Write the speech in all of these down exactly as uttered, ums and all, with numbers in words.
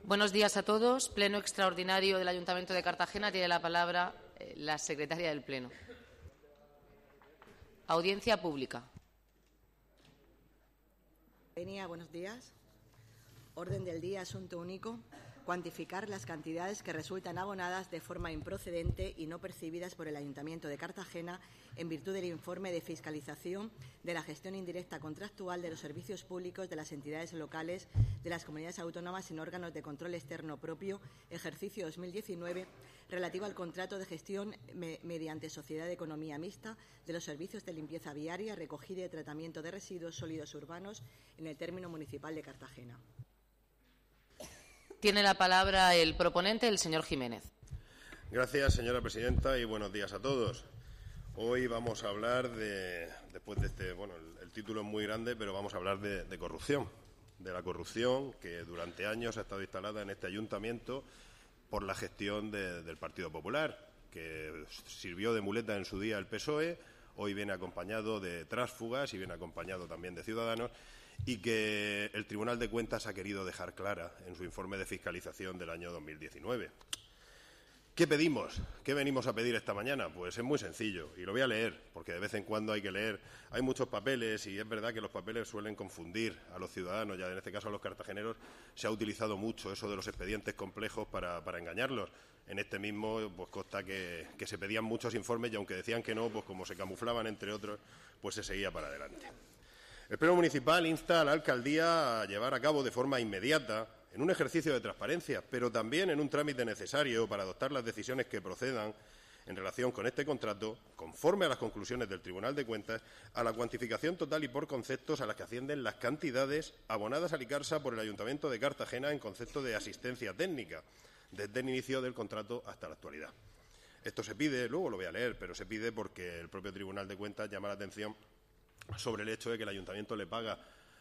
Buenos días a todos. Pleno extraordinario del Ayuntamiento de Cartagena. Tiene la palabra eh, la secretaria del Pleno. Audiencia pública. Venia, buenos días. Orden del día, asunto único. Cuantificar las cantidades que resultan abonadas de forma improcedente y no percibidas por el Ayuntamiento de Cartagena en virtud del informe de fiscalización de la gestión indirecta contractual de los servicios públicos de las entidades locales de las comunidades autónomas en órganos de control externo propio, ejercicio dos mil diecinueve, relativo al contrato de gestión me mediante sociedad de economía mixta de los servicios de limpieza viaria, recogida y tratamiento de residuos sólidos urbanos en el término municipal de Cartagena. Tiene la palabra el proponente, el señor Jiménez. Gracias, señora presidenta, y buenos días a todos. Hoy vamos a hablar de, después de este, bueno, el, el título es muy grande, pero vamos a hablar de, de corrupción, de la corrupción que durante años ha estado instalada en este ayuntamiento por la gestión de, del Partido Popular, que sirvió de muleta en su día el P S O E, hoy viene acompañado de tránsfugas y viene acompañado también de Ciudadanos, y que el Tribunal de Cuentas ha querido dejar clara en su informe de fiscalización del año dos mil diecinueve. ¿Qué pedimos? ¿Qué venimos a pedir esta mañana? Pues es muy sencillo, y lo voy a leer, porque de vez en cuando hay que leer. Hay muchos papeles, y es verdad que los papeles suelen confundir a los ciudadanos, ya en este caso a los cartageneros. Se ha utilizado mucho eso de los expedientes complejos para, para engañarlos. En este mismo, pues consta que, que se pedían muchos informes, y aunque decían que no, pues como se camuflaban, entre otros, pues se seguía para adelante. El Pleno Municipal insta a la Alcaldía a llevar a cabo de forma inmediata, en un ejercicio de transparencia, pero también en un trámite necesario para adoptar las decisiones que procedan en relación con este contrato, conforme a las conclusiones del Tribunal de Cuentas, a la cuantificación total y por conceptos a las que ascienden las cantidades abonadas al Icarsa por el Ayuntamiento de Cartagena en concepto de asistencia técnica, desde el inicio del contrato hasta la actualidad. Esto se pide, luego lo voy a leer, pero se pide porque el propio Tribunal de Cuentas llama la atención sobre el hecho de que el Ayuntamiento le paga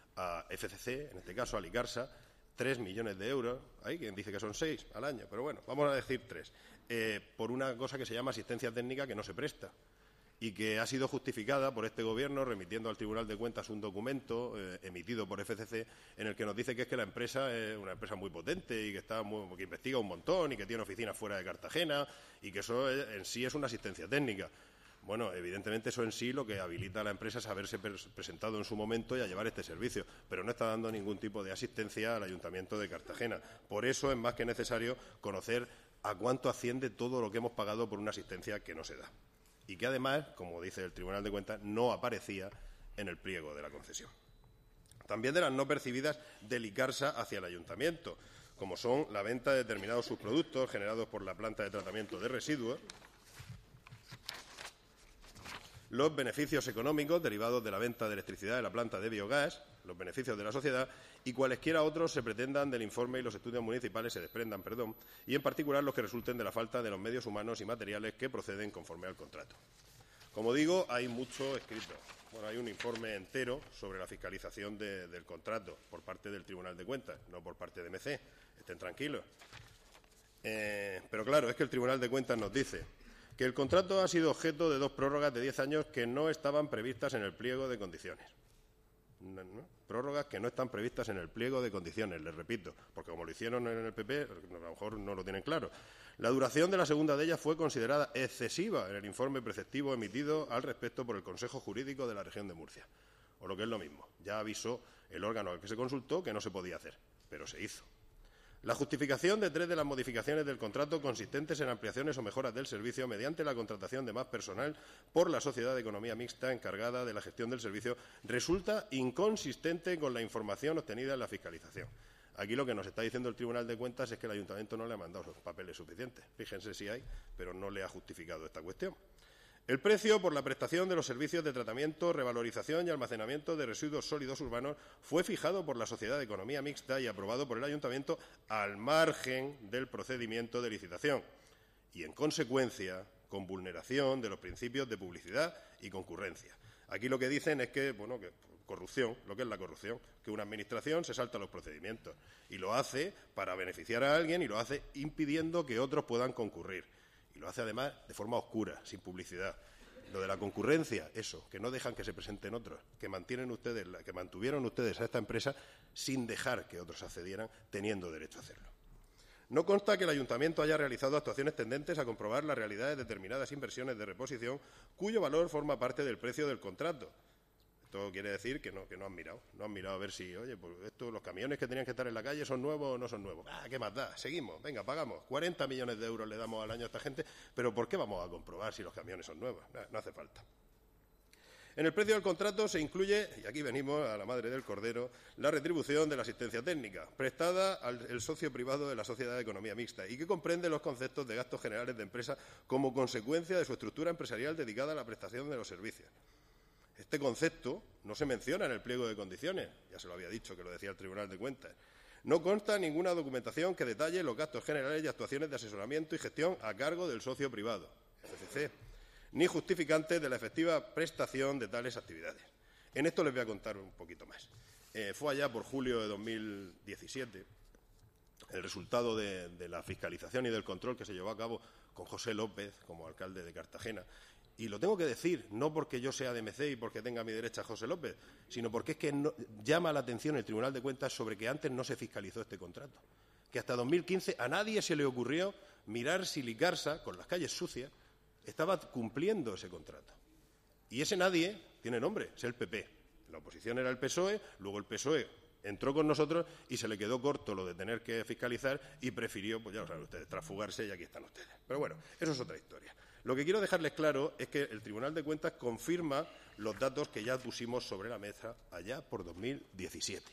a F C C, en este caso al Icarsa, tres millones de euros, hay quien dice que son seis al año, pero bueno, vamos a decir tres, eh, por una cosa que se llama asistencia técnica que no se presta y que ha sido justificada por este Gobierno remitiendo al Tribunal de Cuentas un documento eh, emitido por F C C en el que nos dice que es que la empresa es una empresa muy potente y que, está muy, que investiga un montón y que tiene oficinas fuera de Cartagena y que eso es, en sí es una asistencia técnica. Bueno, evidentemente eso en sí lo que habilita a la empresa es haberse presentado en su momento y a llevar este servicio, pero no está dando ningún tipo de asistencia al Ayuntamiento de Cartagena. Por eso es más que necesario conocer a cuánto asciende todo lo que hemos pagado por una asistencia que no se da y que además, como dice el Tribunal de Cuentas, no aparecía en el pliego de la concesión. También de las no percibidas del Icarsa hacia el Ayuntamiento, como son la venta de determinados subproductos generados por la planta de tratamiento de residuos, los beneficios económicos derivados de la venta de electricidad de la planta de biogás, los beneficios de la sociedad y cualesquiera otros se pretendan del informe y los estudios municipales se desprendan, perdón, y en particular los que resulten de la falta de los medios humanos y materiales que proceden conforme al contrato. Como digo, hay mucho escrito. Bueno, hay un informe entero sobre la fiscalización de, del contrato por parte del Tribunal de Cuentas, no por parte de M C. Estén tranquilos. Eh, pero claro, es que el Tribunal de Cuentas nos dice que el contrato ha sido objeto de dos prórrogas de diez años que no estaban previstas en el pliego de condiciones. No, no, prórrogas que no están previstas en el pliego de condiciones, les repito, porque como lo hicieron en el P P, a lo mejor no lo tienen claro. La duración de la segunda de ellas fue considerada excesiva en el informe preceptivo emitido al respecto por el Consejo Jurídico de la Región de Murcia. O lo que es lo mismo, ya avisó el órgano al que se consultó que no se podía hacer, pero se hizo. La justificación de tres de las modificaciones del contrato consistentes en ampliaciones o mejoras del servicio mediante la contratación de más personal por la sociedad de economía mixta encargada de la gestión del servicio resulta inconsistente con la información obtenida en la fiscalización. Aquí lo que nos está diciendo el Tribunal de Cuentas es que el Ayuntamiento no le ha mandado los papeles suficientes. Fíjense si hay, pero no le ha justificado esta cuestión. El precio por la prestación de los servicios de tratamiento, revalorización y almacenamiento de residuos sólidos urbanos fue fijado por la Sociedad de Economía Mixta y aprobado por el Ayuntamiento al margen del procedimiento de licitación y, en consecuencia, con vulneración de los principios de publicidad y concurrencia. Aquí lo que dicen es que, bueno, que corrupción, lo que es la corrupción, que una administración se salta los procedimientos y lo hace para beneficiar a alguien y lo hace impidiendo que otros puedan concurrir. Y lo hace, además, de forma oscura, sin publicidad. Lo de la concurrencia, eso, que no dejan que se presenten otros, que mantienen ustedes, que mantuvieron ustedes a esta empresa sin dejar que otros accedieran, teniendo derecho a hacerlo. No consta que el Ayuntamiento haya realizado actuaciones tendentes a comprobar la realidad de determinadas inversiones de reposición cuyo valor forma parte del precio del contrato. Esto quiere decir que no, que no han mirado, no han mirado a ver si, oye, pues esto, los camiones que tenían que estar en la calle son nuevos o no son nuevos. Ah, ¿qué más da? Seguimos, venga, pagamos. cuarenta millones de euros le damos al año a esta gente, pero ¿por qué vamos a comprobar si los camiones son nuevos? No, no hace falta. En el precio del contrato se incluye, y aquí venimos a la madre del cordero, la retribución de la asistencia técnica, prestada al socio privado de la sociedad de economía mixta y que comprende los conceptos de gastos generales de empresa como consecuencia de su estructura empresarial dedicada a la prestación de los servicios. Este concepto no se menciona en el pliego de condiciones, ya se lo había dicho que lo decía el Tribunal de Cuentas. No consta ninguna documentación que detalle los gastos generales y actuaciones de asesoramiento y gestión a cargo del socio privado, F C C, ni justificantes de la efectiva prestación de tales actividades. En esto les voy a contar un poquito más. Eh, fue allá por julio de dos mil diecisiete el resultado de, de la fiscalización y del control que se llevó a cabo con José López como alcalde de Cartagena. Y lo tengo que decir, no porque yo sea de M C y porque tenga a mi derecha a José López, sino porque es que no, llama la atención el Tribunal de Cuentas sobre que antes no se fiscalizó este contrato. Que hasta dos mil quince a nadie se le ocurrió mirar si Licarsa, con las calles sucias, estaba cumpliendo ese contrato. Y ese nadie tiene nombre, es el P P. La oposición era el P S O E, luego el P S O E entró con nosotros y se le quedó corto lo de tener que fiscalizar y prefirió, pues ya lo saben ustedes, transfugarse y aquí están ustedes. Pero bueno, eso es otra historia. Lo que quiero dejarles claro es que el Tribunal de Cuentas confirma los datos que ya pusimos sobre la mesa allá por dos mil diecisiete.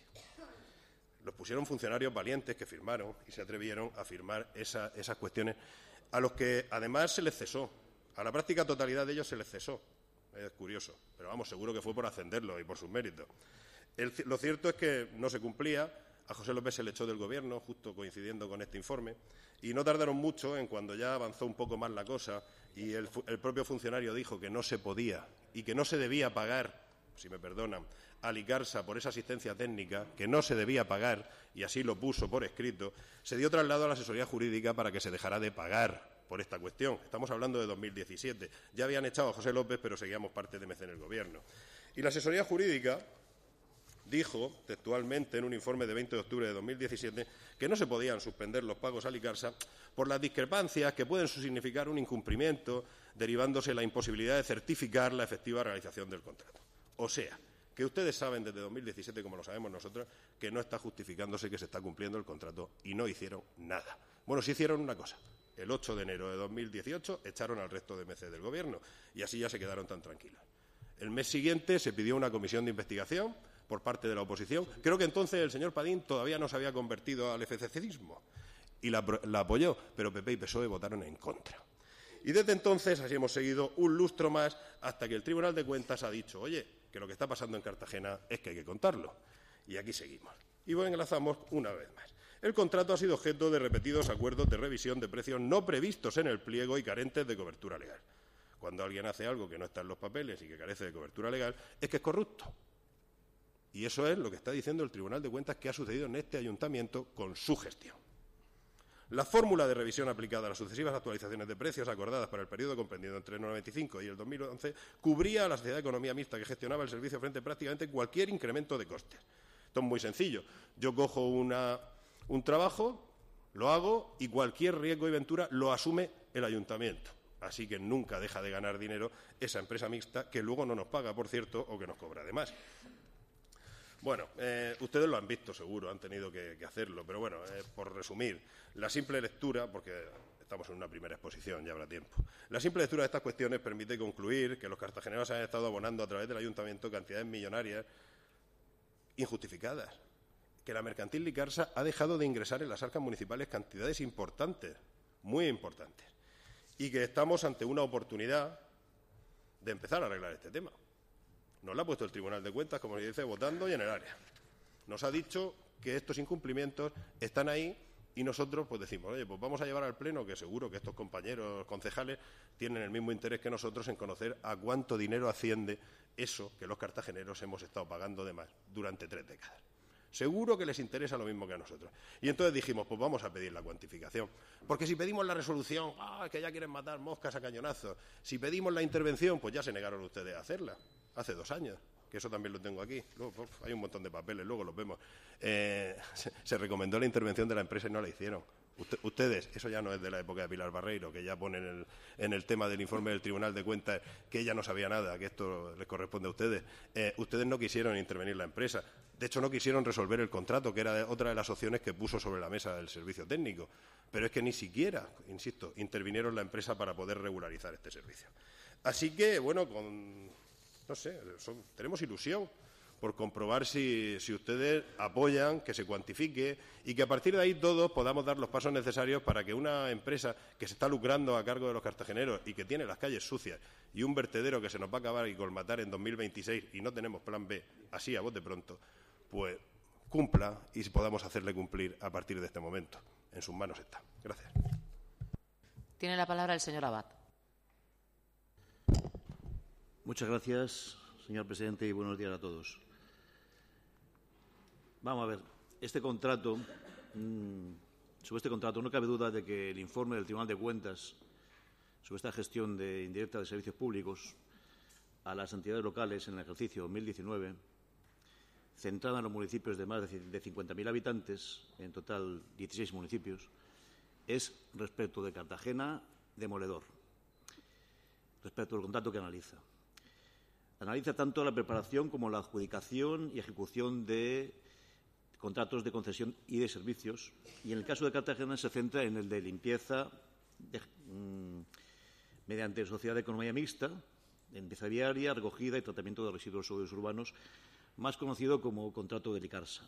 Los pusieron funcionarios valientes que firmaron y se atrevieron a firmar esa, esas cuestiones a los que además se les cesó. A la práctica totalidad de ellos se les cesó. Es curioso, pero vamos, seguro que fue por ascenderlo y por sus méritos. El, lo cierto es que no se cumplía. A José López se le echó del Gobierno, justo coincidiendo con este informe, y no tardaron mucho en cuando ya avanzó un poco más la cosa y el, el propio funcionario dijo que no se podía y que no se debía pagar, si me perdonan, a Licarsa por esa asistencia técnica, que no se debía pagar, y así lo puso por escrito, se dio traslado a la asesoría jurídica para que se dejara de pagar por esta cuestión. Estamos hablando de dos mil diecisiete. Ya habían echado a José López, pero seguíamos parte de M C en el Gobierno. Y la asesoría jurídica dijo textualmente en un informe de veinte de octubre de dos mil diecisiete que no se podían suspender los pagos a Licarsa por las discrepancias que pueden significar un incumplimiento derivándose la imposibilidad de certificar la efectiva realización del contrato. O sea, que ustedes saben desde dos mil diecisiete, como lo sabemos nosotros, que no está justificándose que se está cumpliendo el contrato y no hicieron nada. Bueno, sí hicieron una cosa. El ocho de enero de dos mil dieciocho echaron al resto de M C del Gobierno y así ya se quedaron tan tranquilos. El mes siguiente se pidió una comisión de investigación por parte de la oposición. Creo que entonces el señor Padín todavía no se había convertido al efececismo y la, la apoyó, pero P P y P S O E votaron en contra. Y desde entonces así hemos seguido un lustro más hasta que el Tribunal de Cuentas ha dicho, oye, que lo que está pasando en Cartagena es que hay que contarlo. Y aquí seguimos. Y bueno, enlazamos una vez más. El contrato ha sido objeto de repetidos acuerdos de revisión de precios no previstos en el pliego y carentes de cobertura legal. Cuando alguien hace algo que no está en los papeles y que carece de cobertura legal, es que es corrupto. Y eso es lo que está diciendo el Tribunal de Cuentas que ha sucedido en este ayuntamiento con su gestión. La fórmula de revisión aplicada a las sucesivas actualizaciones de precios acordadas para el periodo comprendido entre el noventa y cinco y el dos mil once cubría a la sociedad de economía mixta que gestionaba el servicio frente a prácticamente cualquier incremento de costes. Esto es muy sencillo. Yo cojo una, un trabajo, lo hago y cualquier riesgo y ventura lo asume el ayuntamiento. Así que nunca deja de ganar dinero esa empresa mixta que luego no nos paga, por cierto, o que nos cobra de más. Bueno, eh, ustedes lo han visto seguro, han tenido que, que hacerlo, pero bueno, eh, por resumir, la simple lectura, porque estamos en una primera exposición, ya habrá tiempo, la simple lectura de estas cuestiones permite concluir que los cartageneros han estado abonando a través del ayuntamiento cantidades millonarias injustificadas, que la mercantil Licarsa ha dejado de ingresar en las arcas municipales cantidades importantes, muy importantes, y que estamos ante una oportunidad de empezar a arreglar este tema. Nos lo ha puesto el Tribunal de Cuentas, como se dice, votando y en el área. Nos ha dicho que estos incumplimientos están ahí y nosotros pues decimos, oye, pues vamos a llevar al Pleno, que seguro que estos compañeros concejales tienen el mismo interés que nosotros en conocer a cuánto dinero asciende eso que los cartageneros hemos estado pagando de más durante tres décadas. Seguro que les interesa lo mismo que a nosotros. Y entonces dijimos, pues vamos a pedir la cuantificación. Porque si pedimos la resolución, ah, que ya quieren matar moscas a cañonazos. Si pedimos la intervención, pues ya se negaron ustedes a hacerla. Hace dos años, que eso también lo tengo aquí. Luego, uf, hay un montón de papeles, luego los vemos. Eh, se, se recomendó la intervención de la empresa y no la hicieron. Usted, ustedes, eso ya no es de la época de Pilar Barreiro, que ya ponen en el, en el tema del informe del Tribunal de Cuentas que ella no sabía nada, que esto les corresponde a ustedes. Eh, ustedes no quisieron intervenir la empresa. De hecho, no quisieron resolver el contrato, que era otra de las opciones que puso sobre la mesa el servicio técnico. Pero es que ni siquiera, insisto, intervinieron la empresa para poder regularizar este servicio. Así que, bueno, con, no sé, son, tenemos ilusión por comprobar si, si ustedes apoyan que se cuantifique y que a partir de ahí todos podamos dar los pasos necesarios para que una empresa que se está lucrando a cargo de los cartageneros y que tiene las calles sucias y un vertedero que se nos va a acabar y colmatar en dos mil veintiséis y no tenemos plan B, así a bote pronto, pues cumpla y podamos hacerle cumplir a partir de este momento. En sus manos está. Gracias. Tiene la palabra el señor Abad. Muchas gracias, señor presidente, y buenos días a todos. Vamos a ver, este contrato, mmm, sobre este contrato no cabe duda de que el informe del Tribunal de Cuentas sobre esta gestión de indirecta de servicios públicos a las entidades locales en el ejercicio dos mil diecinueve, centrada en los municipios de más de cincuenta mil habitantes, en total dieciséis municipios, es respecto de Cartagena demoledor, respecto al contrato que analiza. Analiza tanto la preparación como la adjudicación y ejecución de contratos de concesión y de servicios, y en el caso de Cartagena se centra en el de limpieza de, mmm, mediante sociedad de economía mixta, limpieza viaria, recogida y tratamiento de residuos sólidos urbanos, más conocido como contrato de Licarsa.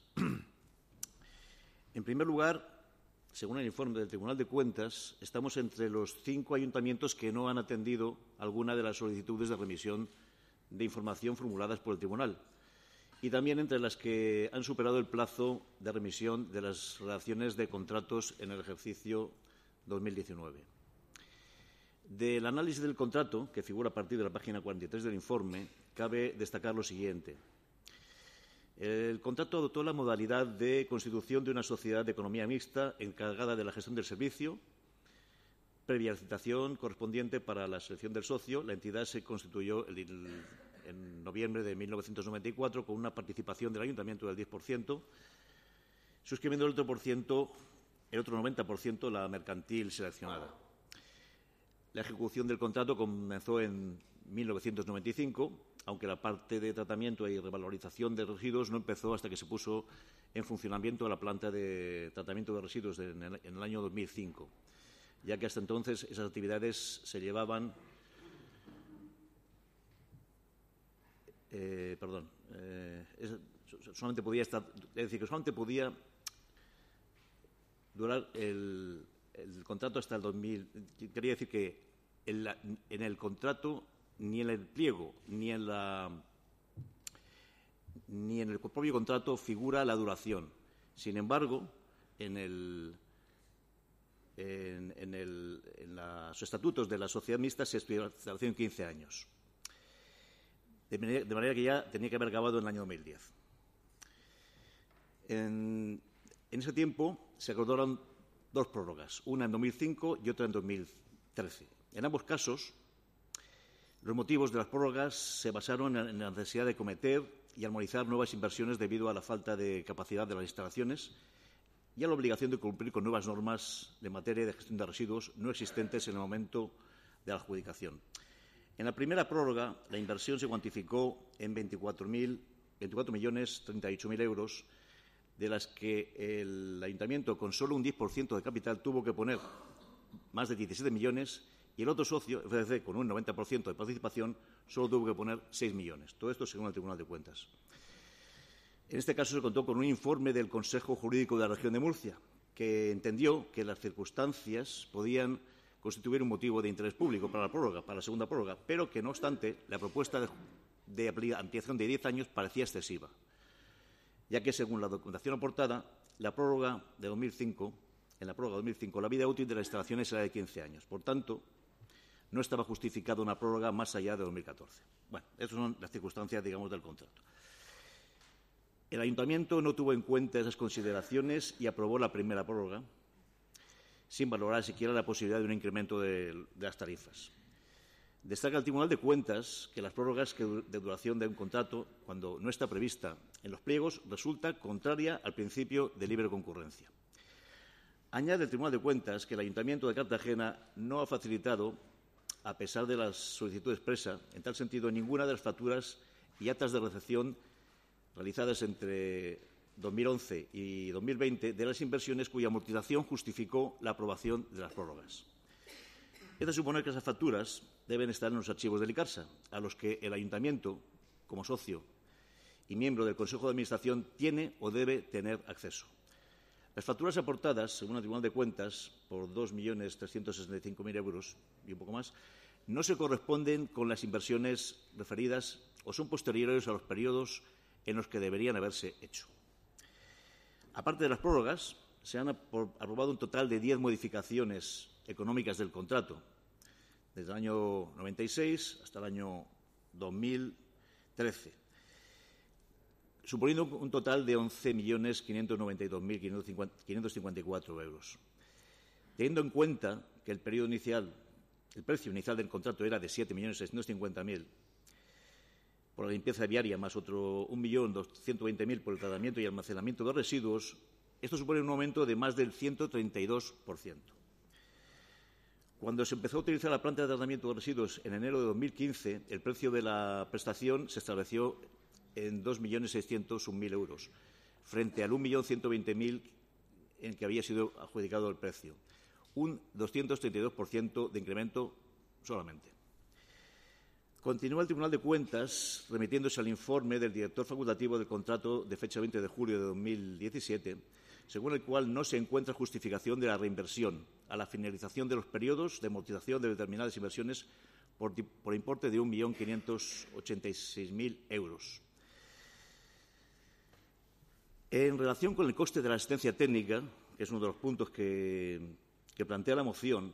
En primer lugar, según el informe del Tribunal de Cuentas, estamos entre los cinco ayuntamientos que no han atendido alguna de las solicitudes de remisión de información formuladas por el Tribunal, y también entre las que han superado el plazo de remisión de las redacciones de contratos en el ejercicio dos mil diecinueve. Del análisis del contrato, que figura a partir de la página cuarenta y tres del informe, cabe destacar lo siguiente. El contrato adoptó la modalidad de constitución de una sociedad de economía mixta encargada de la gestión del servicio. Previa licitación correspondiente para la selección del socio, la entidad se constituyó el, el, en noviembre de mil novecientos noventa y cuatro con una participación del ayuntamiento del diez por ciento, suscribiendo el otro, por ciento, el otro noventa por ciento la mercantil seleccionada. La ejecución del contrato comenzó en mil novecientos noventa y cinco, aunque la parte de tratamiento y revalorización de residuos no empezó hasta que se puso en funcionamiento la planta de tratamiento de residuos de, en, el, en el año dos mil cinco, ya que hasta entonces esas actividades se llevaban, eh, perdón, eh, es, solamente podía estar, es decir, que solamente podía durar el, el contrato hasta el dos mil. Quería decir que en, la, en el contrato, ni en el pliego, ni en la ni en el propio contrato figura la duración. Sin embargo, en el En, en, el, en los estatutos de la sociedad mixta se establecieron quince años, de manera, de manera que ya tenía que haber acabado en el año dos mil diez. En, en ese tiempo se acordaron dos prórrogas, una en dos mil cinco y otra en dos mil trece. En ambos casos, los motivos de las prórrogas se basaron en la necesidad de cometer y armonizar nuevas inversiones debido a la falta de capacidad de las instalaciones y a la obligación de cumplir con nuevas normas de materia de gestión de residuos no existentes en el momento de la adjudicación. En la primera prórroga, la inversión se cuantificó en veinticuatro millones treinta y ocho mil euros, de las que el Ayuntamiento, con solo un diez por ciento de capital, tuvo que poner más de diecisiete millones y el otro socio, F C C, con un noventa por ciento de participación, solo tuvo que poner seis millones. Todo esto según el Tribunal de Cuentas. En este caso se contó con un informe del Consejo Jurídico de la Región de Murcia, que entendió que las circunstancias podían constituir un motivo de interés público para la prórroga, para la segunda prórroga, pero que, no obstante, la propuesta de, de ampliación de diez años parecía excesiva, ya que, según la documentación aportada, la prórroga de dos mil cinco, en la prórroga de dos mil cinco, la vida útil de las instalaciones era de quince años. Por tanto, no estaba justificada una prórroga más allá de dos mil catorce. Bueno, esas son las circunstancias, digamos, del contrato. El Ayuntamiento no tuvo en cuenta esas consideraciones y aprobó la primera prórroga, sin valorar siquiera la posibilidad de un incremento de, de las tarifas. Destaca el Tribunal de Cuentas que las prórrogas que, de duración de un contrato, cuando no está prevista en los pliegos, resulta contraria al principio de libre concurrencia. Añade el Tribunal de Cuentas que el Ayuntamiento de Cartagena no ha facilitado, a pesar de la solicitud expresa, en tal sentido, ninguna de las facturas y actas de recepción realizadas entre dos mil once y dos mil veinte de las inversiones cuya amortización justificó la aprobación de las prórrogas. Es de suponer que esas facturas deben estar en los archivos del ICARSA, a los que el Ayuntamiento, como socio y miembro del Consejo de Administración, tiene o debe tener acceso. Las facturas aportadas, según el Tribunal de Cuentas, por dos millones trescientos sesenta y cinco mil euros y un poco más, no se corresponden con las inversiones referidas o son posteriores a los periodos en los que deberían haberse hecho. Aparte de las prórrogas, se han aprobado un total de diez modificaciones económicas del contrato, desde el año noventa y seis hasta el año dos mil trece, suponiendo un total de once millones quinientos noventa y dos mil quinientos cincuenta y cuatro euros. Teniendo en cuenta que el periodo inicial, el precio inicial del contrato era de siete millones seiscientos cincuenta mil por la limpieza viaria, más otro un millón doscientos veinte mil por el tratamiento y almacenamiento de residuos, esto supone un aumento de más del ciento treinta y dos por ciento. Cuando se empezó a utilizar la planta de tratamiento de residuos en enero de dos mil quince, el precio de la prestación se estableció en dos millones seiscientos un mil euros, frente al un millón ciento veinte mil en que había sido adjudicado el precio, un doscientos treinta y dos por ciento de incremento solamente. Continúa el Tribunal de Cuentas remitiéndose al informe del director facultativo del contrato de fecha veinte de julio de dos mil diecisiete, según el cual no se encuentra justificación de la reinversión a la finalización de los periodos de amortización de determinadas inversiones por, por importe de un millón quinientos ochenta y seis mil euros. En relación con el coste de la asistencia técnica, que es uno de los puntos que, que plantea la moción,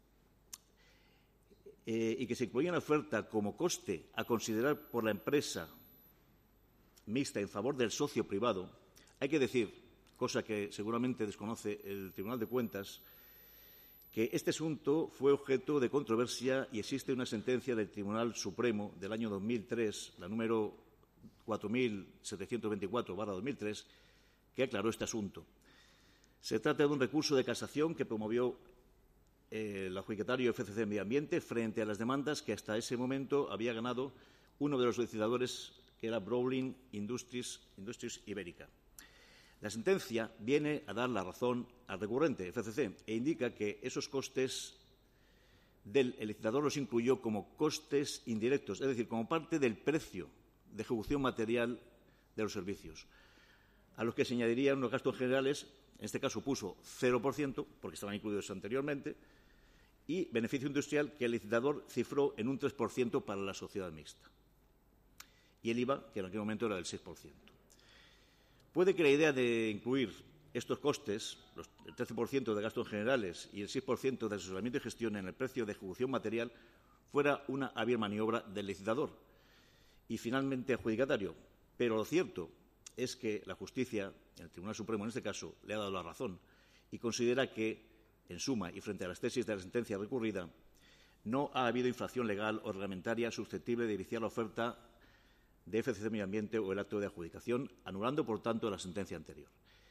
eh, y que se incluía en la oferta como coste a considerar por la empresa mixta en favor del socio privado, hay que decir, cosa que seguramente desconoce el Tribunal de Cuentas, que este asunto fue objeto de controversia y existe una sentencia del Tribunal Supremo del año dos mil tres, la número cuatro mil setecientos veinticuatro barra dos mil tres, que aclaró este asunto. Se trata de un recurso de casación que promovió eh, el adjudicatario F C C Medio Ambiente frente a las demandas que hasta ese momento había ganado uno de los licitadores, que era Browling Industries, Industries Ibérica. La sentencia viene a dar la razón al recurrente, F C C, e indica que esos costes del licitador los incluyó como costes indirectos, es decir, como parte del precio de ejecución material de los servicios, a los que se añadirían unos gastos generales, en este caso puso cero por ciento, porque estaban incluidos anteriormente, y beneficio industrial, que el licitador cifró en un tres por ciento para la sociedad mixta, y el I V A, que en aquel momento era del seis por ciento. Puede que la idea de incluir estos costes, los, el trece por ciento de gastos generales y el seis por ciento de asesoramiento y gestión en el precio de ejecución material, fuera una hábil maniobra del licitador y finalmente adjudicatario. Pero lo cierto es que la justicia, el Tribunal Supremo en este caso, le ha dado la razón y considera que, en suma y frente a las tesis de la sentencia recurrida, no ha habido infracción legal o reglamentaria susceptible de iniciar la oferta de F C C Medio Ambiente o el acto de adjudicación, anulando, por tanto, la sentencia anterior.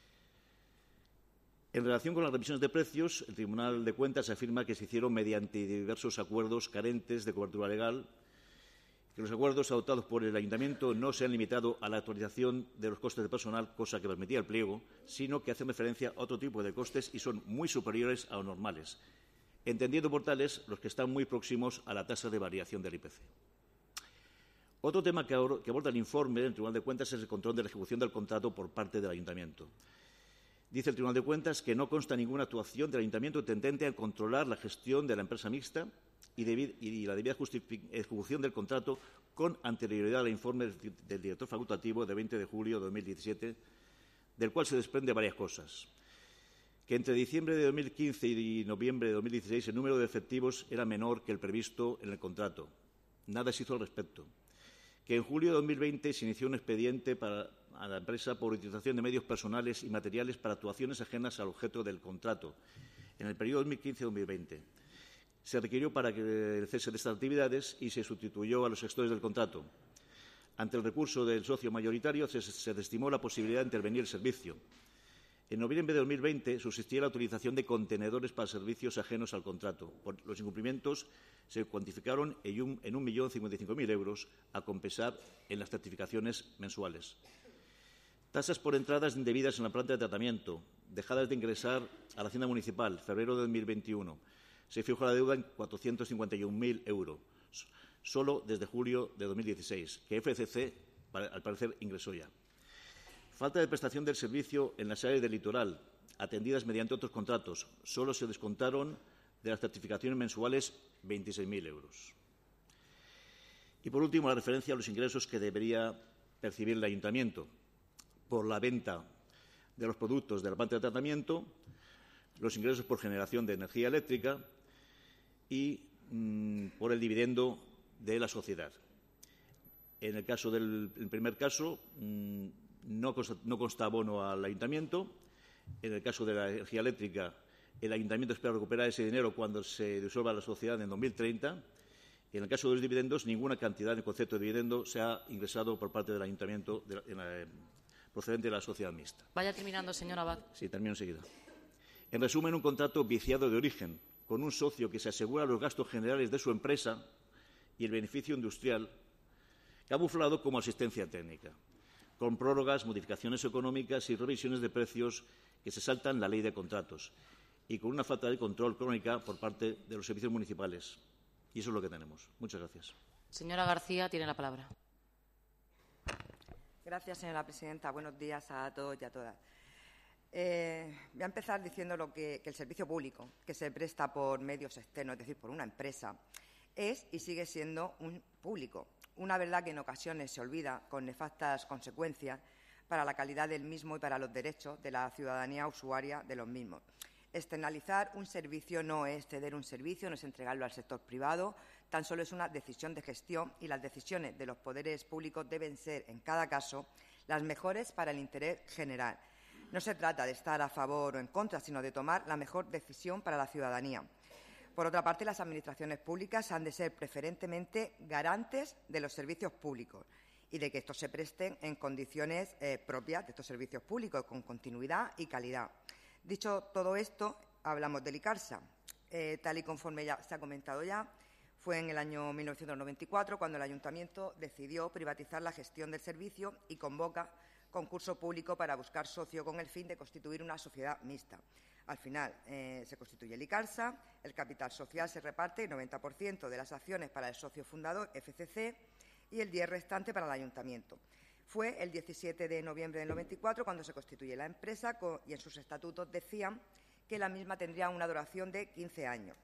En relación con las revisiones de precios, el Tribunal de Cuentas afirma que se hicieron mediante diversos acuerdos carentes de cobertura legal, que los acuerdos adoptados por el Ayuntamiento no se han limitado a la actualización de los costes de personal, cosa que permitía el pliego, sino que hacen referencia a otro tipo de costes y son muy superiores a los normales, entendiendo por tales los que están muy próximos a la tasa de variación del I P C. Otro tema que aborda el informe del Tribunal de Cuentas es el control de la ejecución del contrato por parte del Ayuntamiento. Dice el Tribunal de Cuentas que no consta ninguna actuación del Ayuntamiento tendente a controlar la gestión de la empresa mixta y, debi- y la debida ejecución del contrato con anterioridad al informe del director facultativo de veinte de julio de dos mil diecisiete, del cual se desprende varias cosas. Que entre diciembre de dos mil quince y noviembre de dos mil dieciséis el número de efectivos era menor que el previsto en el contrato. Nada se hizo al respecto. Que en julio de dos mil veinte se inició un expediente para, a la empresa por utilización de medios personales y materiales para actuaciones ajenas al objeto del contrato en el periodo dos mil quince a dos mil veinte. Se requirió para que el cese de estas actividades y se sustituyó a los gestores del contrato. Ante el recurso del socio mayoritario se, se estimó la posibilidad de intervenir el servicio. En noviembre de dos mil veinte subsistía la utilización de contenedores para servicios ajenos al contrato. Por los incumplimientos se cuantificaron en un millón cincuenta y cinco mil euros a compensar en las certificaciones mensuales. Tasas por entradas indebidas en la planta de tratamiento, dejadas de ingresar a la Hacienda Municipal, febrero de dos mil veintiuno. Se fijó la deuda en cuatrocientos cincuenta y un mil euros, solo desde julio de dos mil dieciséis, que F C C, al parecer, ingresó ya. Falta de prestación del servicio en las áreas del litoral, atendidas mediante otros contratos. Solo se descontaron de las certificaciones mensuales veintiséis mil euros. Y, por último, la referencia a los ingresos que debería percibir el Ayuntamiento por la venta de los productos de la planta de tratamiento, los ingresos por generación de energía eléctrica y mmm, por el dividendo de la sociedad. En el caso del en primer caso, mmm, no, consta, no consta abono al Ayuntamiento. En el caso de la energía eléctrica, el Ayuntamiento espera recuperar ese dinero cuando se disuelva la sociedad en dos mil treinta. Y en el caso de los dividendos, ninguna cantidad de concepto de dividendo se ha ingresado por parte del Ayuntamiento de la, en la, procedente de la sociedad mixta. Vaya terminando, señor Abad. Sí, termino enseguida. En resumen, un contrato viciado de origen, con un socio que se asegura los gastos generales de su empresa y el beneficio industrial, camuflado como asistencia técnica, con prórrogas, modificaciones económicas y revisiones de precios que se saltan la ley de contratos y con una falta de control crónica por parte de los servicios municipales. Y eso es lo que tenemos. Muchas gracias. Señora García, tiene la palabra. Gracias, señora presidenta. Buenos días a todos y a todas. Eh, voy a empezar diciendo lo que, que el servicio público que se presta por medios externos, es decir, por una empresa, es y sigue siendo un público. Una verdad que en ocasiones se olvida, con nefastas consecuencias para la calidad del mismo y para los derechos de la ciudadanía usuaria de los mismos. Externalizar un servicio no es ceder un servicio, no es entregarlo al sector privado, tan solo es una decisión de gestión y las decisiones de los poderes públicos deben ser, en cada caso, las mejores para el interés general. No se trata de estar a favor o en contra, sino de tomar la mejor decisión para la ciudadanía. Por otra parte, las administraciones públicas han de ser preferentemente garantes de los servicios públicos y de que estos se presten en condiciones eh, propias de estos servicios públicos, con continuidad y calidad. Dicho todo esto, hablamos del ICARSA. Eh, tal y conforme ya se ha comentado ya, fue en el año mil novecientos noventa y cuatro cuando el Ayuntamiento decidió privatizar la gestión del servicio y convoca concurso público para buscar socio con el fin de constituir una sociedad mixta. Al final eh, se constituye el ICARSA, el capital social se reparte el noventa por ciento de las acciones para el socio fundador F C C y el diez por ciento restante para el Ayuntamiento. Fue el diecisiete de noviembre del noventa y cuatro cuando se constituye la empresa y en sus estatutos decían que la misma tendría una duración de quince años.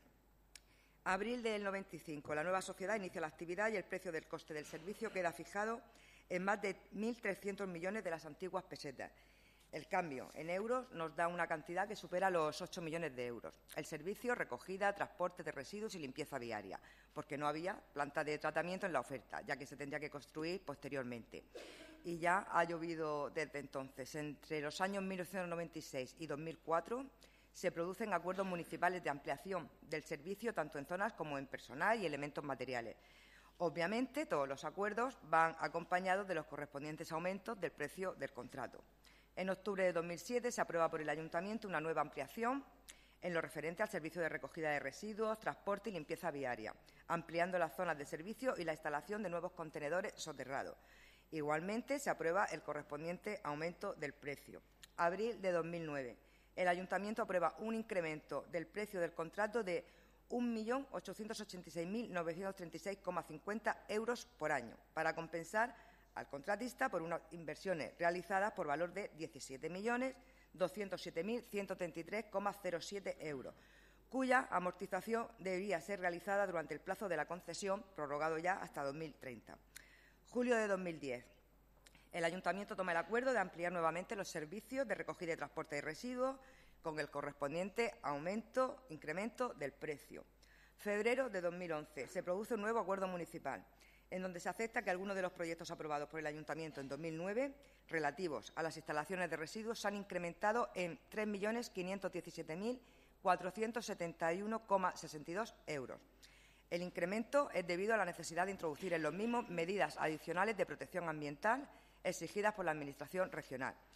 Abril del noventa y cinco, la nueva sociedad inicia la actividad y el precio del coste del servicio queda fijado en más de mil trescientos millones de las antiguas pesetas. El cambio en euros nos da una cantidad que supera los ocho millones de euros. El servicio, recogida, transporte de residuos y limpieza viaria, porque no había planta de tratamiento en la oferta, ya que se tendría que construir posteriormente. Y ya ha llovido desde entonces. Entre los años mil novecientos noventa y seis y dos mil cuatro se producen acuerdos municipales de ampliación del servicio, tanto en zonas como en personal y elementos materiales. Obviamente, todos los acuerdos van acompañados de los correspondientes aumentos del precio del contrato. En octubre de dos mil siete se aprueba por el Ayuntamiento una nueva ampliación en lo referente al servicio de recogida de residuos, transporte y limpieza viaria, ampliando las zonas de servicio y la instalación de nuevos contenedores soterrados. Igualmente, se aprueba el correspondiente aumento del precio. Abril de dos mil nueve. El Ayuntamiento aprueba un incremento del precio del contrato de un millón ochocientos ochenta y seis mil novecientos treinta y seis coma cincuenta euros por año, para compensar al contratista por unas inversiones realizadas por valor de diecisiete millones doscientos siete mil ciento treinta y tres coma cero siete euros, cuya amortización debía ser realizada durante el plazo de la concesión, prorrogado ya hasta dos mil treinta. Julio de dos mil diez. El Ayuntamiento toma el acuerdo de ampliar nuevamente los servicios de recogida y transporte de residuos con el correspondiente aumento, incremento del precio. Febrero de dos mil once. Se produce un nuevo acuerdo municipal en donde se acepta que algunos de los proyectos aprobados por el Ayuntamiento en dos mil nueve, relativos a las instalaciones de residuos, se han incrementado en tres millones quinientos diecisiete mil cuatrocientos setenta y uno coma sesenta y dos euros. El incremento es debido a la necesidad de introducir en los mismos medidas adicionales de protección ambiental exigidas por la Administración regional.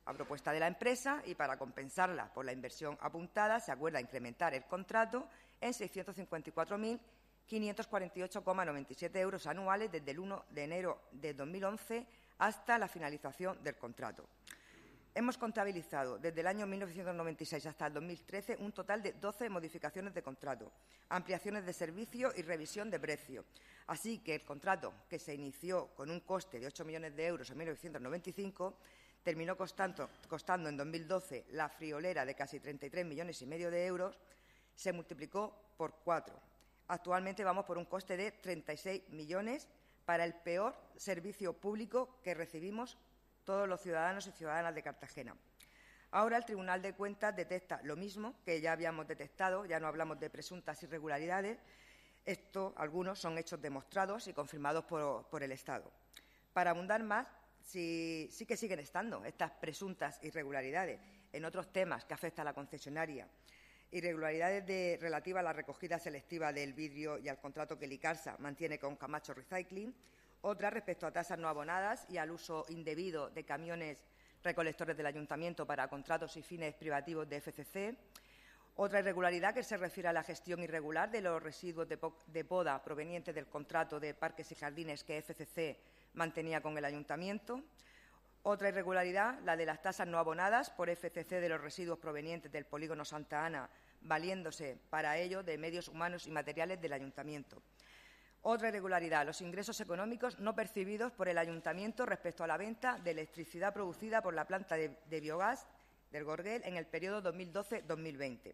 a propuesta de la empresa, y para compensarla por la inversión apuntada se acuerda incrementar el contrato en seiscientos cincuenta y cuatro mil quinientos cuarenta y ocho coma noventa y siete euros anuales desde el uno de enero de dos mil once hasta la finalización del contrato. Hemos contabilizado desde el año mil novecientos noventa y seis hasta el dos mil trece un total de doce modificaciones de contrato, ampliaciones de servicio y revisión de precio. Así que el contrato, que se inició con un coste de ocho millones de euros en mil novecientos noventa y cinco, terminó costando, costando en dos mil doce la friolera de casi treinta y tres millones y medio de euros, se multiplicó por cuatro. Actualmente vamos por un coste de treinta y seis millones para el peor servicio público que recibimos todos los ciudadanos y ciudadanas de Cartagena. Ahora el Tribunal de Cuentas detecta lo mismo que ya habíamos detectado, ya no hablamos de presuntas irregularidades. Esto, algunos, son hechos demostrados y confirmados por, por el Estado. Para abundar más, sí, sí que siguen estando estas presuntas irregularidades en otros temas que afectan a la concesionaria. Irregularidades de, relativas a la recogida selectiva del vidrio y al contrato que Licarsa mantiene con Camacho Recycling. Otras respecto a tasas no abonadas y al uso indebido de camiones recolectores del Ayuntamiento para contratos y fines privativos de F C C. Otra irregularidad que se refiere a la gestión irregular de los residuos de, po de poda provenientes del contrato de parques y jardines que F C C mantenía con el Ayuntamiento. Otra irregularidad, la de las tasas no abonadas por F C C de los residuos provenientes del polígono Santa Ana, valiéndose para ello de medios humanos y materiales del Ayuntamiento. Otra irregularidad, los ingresos económicos no percibidos por el Ayuntamiento respecto a la venta de electricidad producida por la planta de, de biogás del Gorguel en el periodo dos mil doce dos mil veinte.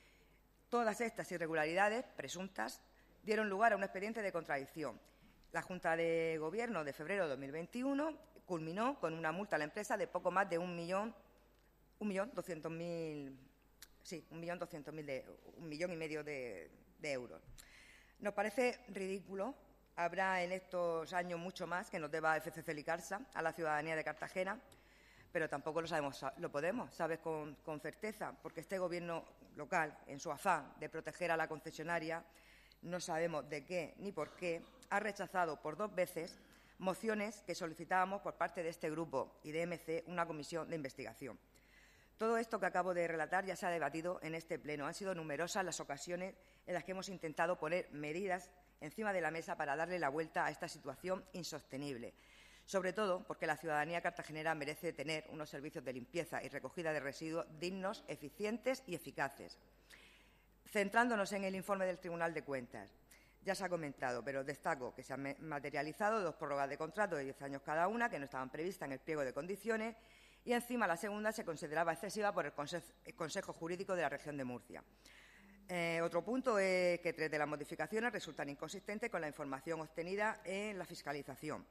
Todas estas irregularidades presuntas dieron lugar a un expediente de contradicción. La Junta de Gobierno de febrero de dos mil veintiuno culminó con una multa a la empresa de poco más de un millón, un millón doscientos mil, sí, un millón doscientos mil de, un millón y medio de, de euros. Nos parece ridículo. Habrá en estos años mucho más que nos deba F C C Licarsa a la ciudadanía de Cartagena, pero tampoco lo sabemos, lo podemos saber con, con certeza, porque este Gobierno local, en su afán de proteger a la concesionaria, no sabemos de qué ni por qué, ha rechazado por dos veces mociones que solicitábamos por parte de este grupo y de M C una comisión de investigación. Todo esto que acabo de relatar ya se ha debatido en este Pleno. Han sido numerosas las ocasiones en las que hemos intentado poner medidas encima de la mesa para darle la vuelta a esta situación insostenible, sobre todo porque la ciudadanía cartagenera merece tener unos servicios de limpieza y recogida de residuos dignos, eficientes y eficaces. Centrándonos en el informe del Tribunal de Cuentas, ya se ha comentado, pero destaco que se han materializado dos prórrogas de contrato de diez años cada una, que no estaban previstas en el pliego de condiciones, y encima la segunda se consideraba excesiva por el Consejo, el Consejo Jurídico de la Región de Murcia. Eh, otro punto es que tres de las modificaciones resultan inconsistentes con la información obtenida en la fiscalización.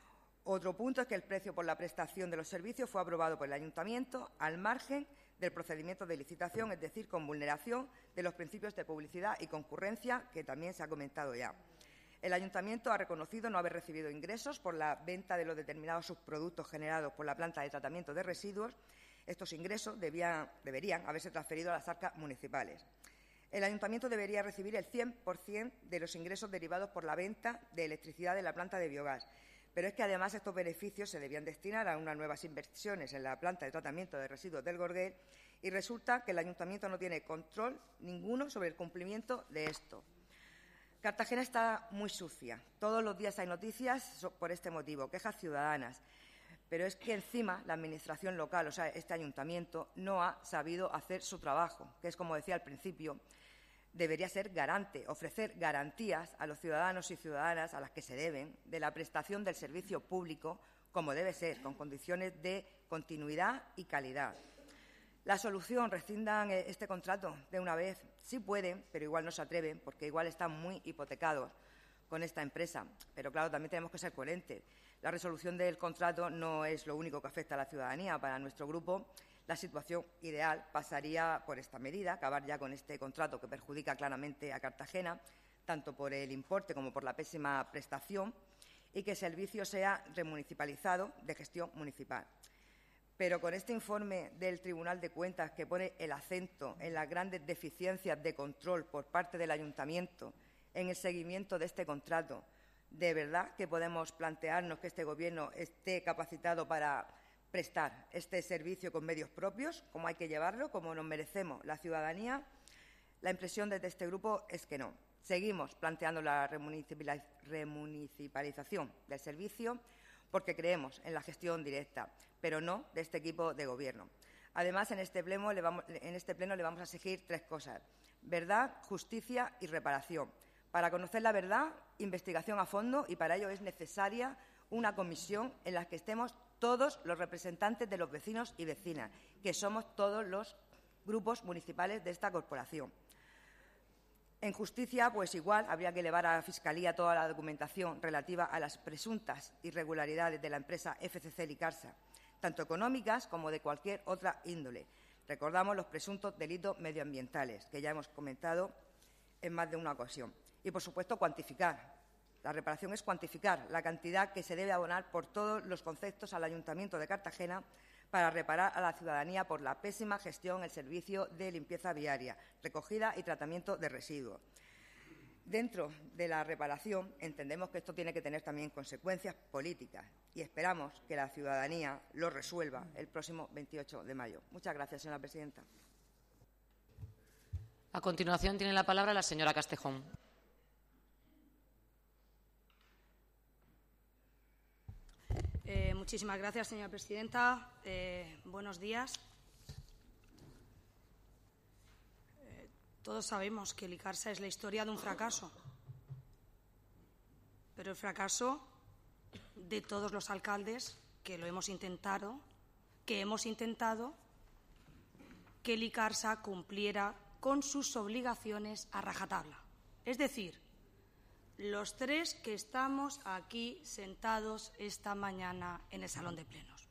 Otro punto es que el precio por la prestación de los servicios fue aprobado por el Ayuntamiento al margen del procedimiento de licitación, es decir, con vulneración de los principios de publicidad y concurrencia, que también se ha comentado ya. El Ayuntamiento ha reconocido no haber recibido ingresos por la venta de los determinados subproductos generados por la planta de tratamiento de residuos. Estos ingresos debían, deberían haberse transferido a las arcas municipales. El Ayuntamiento debería recibir el cien por cien de los ingresos derivados por la venta de electricidad de la planta de biogás. Pero es que, además, estos beneficios se debían destinar a unas nuevas inversiones en la planta de tratamiento de residuos del Gorguel, y resulta que el Ayuntamiento no tiene control ninguno sobre el cumplimiento de esto. Cartagena está muy sucia. Todos los días hay noticias por este motivo, quejas ciudadanas. Pero es que encima la Administración local, o sea, este Ayuntamiento, no ha sabido hacer su trabajo, que es, como decía al principio, debería ser garante, ofrecer garantías a los ciudadanos y ciudadanas a las que se deben de la prestación del servicio público como debe ser, con condiciones de continuidad y calidad. La solución, rescindan este contrato de una vez. Sí pueden, pero igual no se atreven, porque igual están muy hipotecados con esta empresa. Pero, claro, también tenemos que ser coherentes. La resolución del contrato no es lo único que afecta a la ciudadanía. Para nuestro grupo, la situación ideal pasaría por esta medida, acabar ya con este contrato que perjudica claramente a Cartagena, tanto por el importe como por la pésima prestación, y que el servicio sea remunicipalizado de gestión municipal. Pero con este informe del Tribunal de Cuentas, que pone el acento en las grandes deficiencias de control por parte del Ayuntamiento en el seguimiento de este contrato, ¿de verdad que podemos plantearnos que este Gobierno esté capacitado para prestar este servicio con medios propios, como hay que llevarlo, como nos merecemos la ciudadanía. La impresión desde este grupo es que no. Seguimos planteando la remunicipalización del servicio porque creemos en la gestión directa, pero no de este equipo de gobierno. Además, en este pleno le vamos, en este pleno le vamos a exigir tres cosas: verdad, justicia y reparación. Para conocer la verdad, investigación a fondo, y para ello es necesaria una comisión en la que estemos todos los representantes de los vecinos y vecinas, que somos todos los grupos municipales de esta corporación. En justicia, pues igual, habría que elevar a la Fiscalía toda la documentación relativa a las presuntas irregularidades de la empresa F C C Licarsa, tanto económicas como de cualquier otra índole. Recordamos los presuntos delitos medioambientales, que ya hemos comentado en más de una ocasión. Y, por supuesto, cuantificar. La reparación es cuantificar la cantidad que se debe abonar por todos los conceptos al Ayuntamiento de Cartagena para reparar a la ciudadanía por la pésima gestión del servicio de limpieza viaria, recogida y tratamiento de residuos. Dentro de la reparación, entendemos que esto tiene que tener también consecuencias políticas y esperamos que la ciudadanía lo resuelva el próximo veintiocho de mayo. Muchas gracias, señora presidenta. A continuación, tiene la palabra la señora Castejón. Eh, muchísimas gracias, señora presidenta. Eh, buenos días. Eh, todos sabemos que Licarsa es la historia de un fracaso, pero el fracaso de todos los alcaldes que lo hemos intentado, que hemos intentado que Licarsa cumpliera con sus obligaciones a rajatabla. Es decir, los tres que estamos aquí sentados esta mañana en el salón de plenos.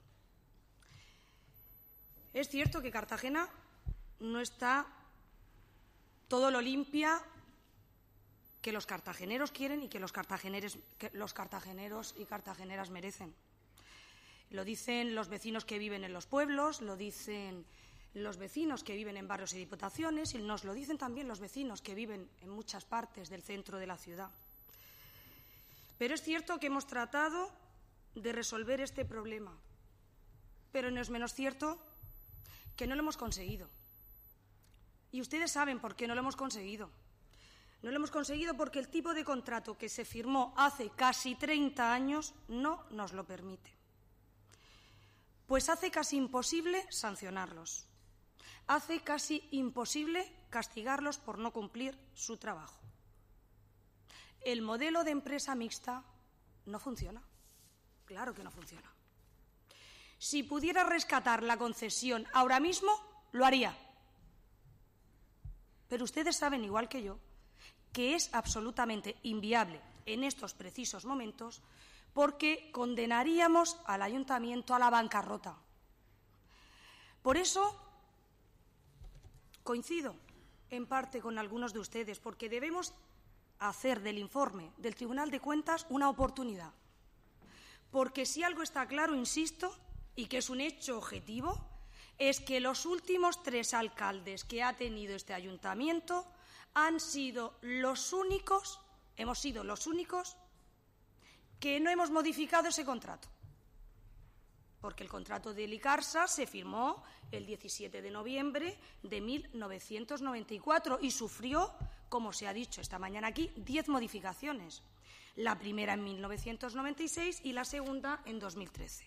Es cierto que Cartagena no está todo lo limpia que los cartageneros quieren y que los cartageneros, que los cartageneros y cartageneras merecen. Lo dicen los vecinos que viven en los pueblos, lo dicen los vecinos que viven en barrios y diputaciones, y nos lo dicen también los vecinos que viven en muchas partes del centro de la ciudad. Pero es cierto que hemos tratado de resolver este problema, pero no es menos cierto que no lo hemos conseguido. Y ustedes saben por qué no lo hemos conseguido. No lo hemos conseguido porque el tipo de contrato que se firmó hace casi treinta años no nos lo permite. Pues hace casi imposible sancionarlos. Hace casi imposible castigarlos por no cumplir su trabajo. El modelo de empresa mixta no funciona. Claro que no funciona. Si pudiera rescatar la concesión ahora mismo, lo haría. Pero ustedes saben, igual que yo, que es absolutamente inviable en estos precisos momentos porque condenaríamos al ayuntamiento a la bancarrota. Por eso coincido en parte con algunos de ustedes, porque debemos hacer del informe del Tribunal de Cuentas una oportunidad. Porque si algo está claro, insisto, y que es un hecho objetivo, es que los últimos tres alcaldes que ha tenido este ayuntamiento han sido los únicos, hemos sido los únicos, que no hemos modificado ese contrato. Porque el contrato de Licarsa se firmó el diecisiete de noviembre de mil novecientos noventa y cuatro y sufrió, como se ha dicho esta mañana aquí, diez modificaciones. La primera en mil novecientos noventa y seis y la segunda en dos mil trece.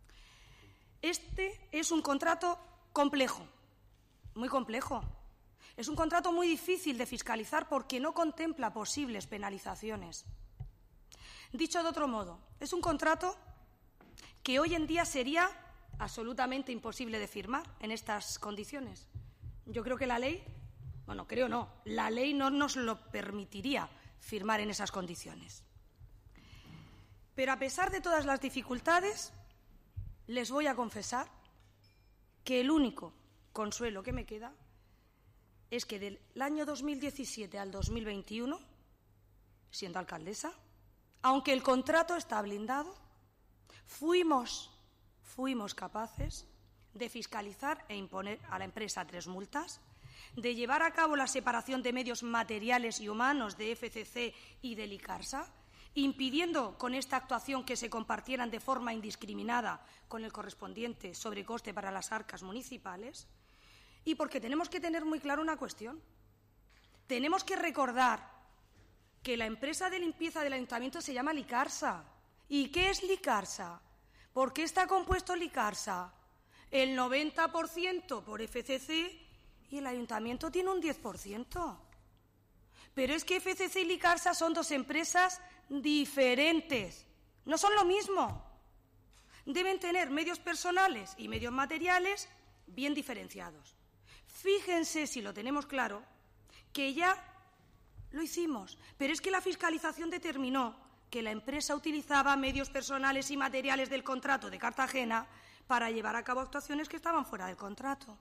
Este es un contrato complejo, muy complejo. Es un contrato muy difícil de fiscalizar porque no contempla posibles penalizaciones. Dicho de otro modo, es un contrato que hoy en día sería absolutamente imposible de firmar en estas condiciones. Yo creo que la ley, bueno, creo no, la ley no nos lo permitiría firmar en esas condiciones. Pero a pesar de todas las dificultades, les voy a confesar que el único consuelo que me queda es que del año dos mil diecisiete al dos mil veintiuno, siendo alcaldesa, aunque el contrato está blindado, fuimos, fuimos capaces de fiscalizar e imponer a la empresa tres multas, de llevar a cabo la separación de medios materiales y humanos de F C C y de Licarsa impidiendo con esta actuación que se compartieran de forma indiscriminada con el correspondiente sobrecoste para las arcas municipales, y porque tenemos que tener muy claro una cuestión. Tenemos que recordar que la empresa de limpieza del ayuntamiento se llama Licarsa. ¿Y qué es Licarsa? ¿Por qué está compuesto Licarsa? El noventa por ciento por F C C y el ayuntamiento tiene un diez por ciento. Pero es que F C C y Licarsa son dos empresas diferentes. No son lo mismo. Deben tener medios personales y medios materiales bien diferenciados. Fíjense, si lo tenemos claro, que ya lo hicimos, pero es que la fiscalización determinó que la empresa utilizaba medios personales y materiales del contrato de Cartagena para llevar a cabo actuaciones que estaban fuera del contrato.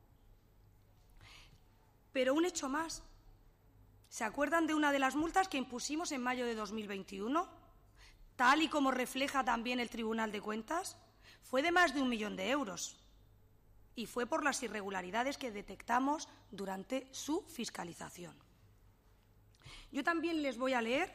Pero un hecho más. ¿Se acuerdan de una de las multas que impusimos en mayo de dos mil veintiuno? Tal y como refleja también el Tribunal de Cuentas, fue de más de un millón de euros. Y fue por las irregularidades que detectamos durante su fiscalización. Yo también les voy a leer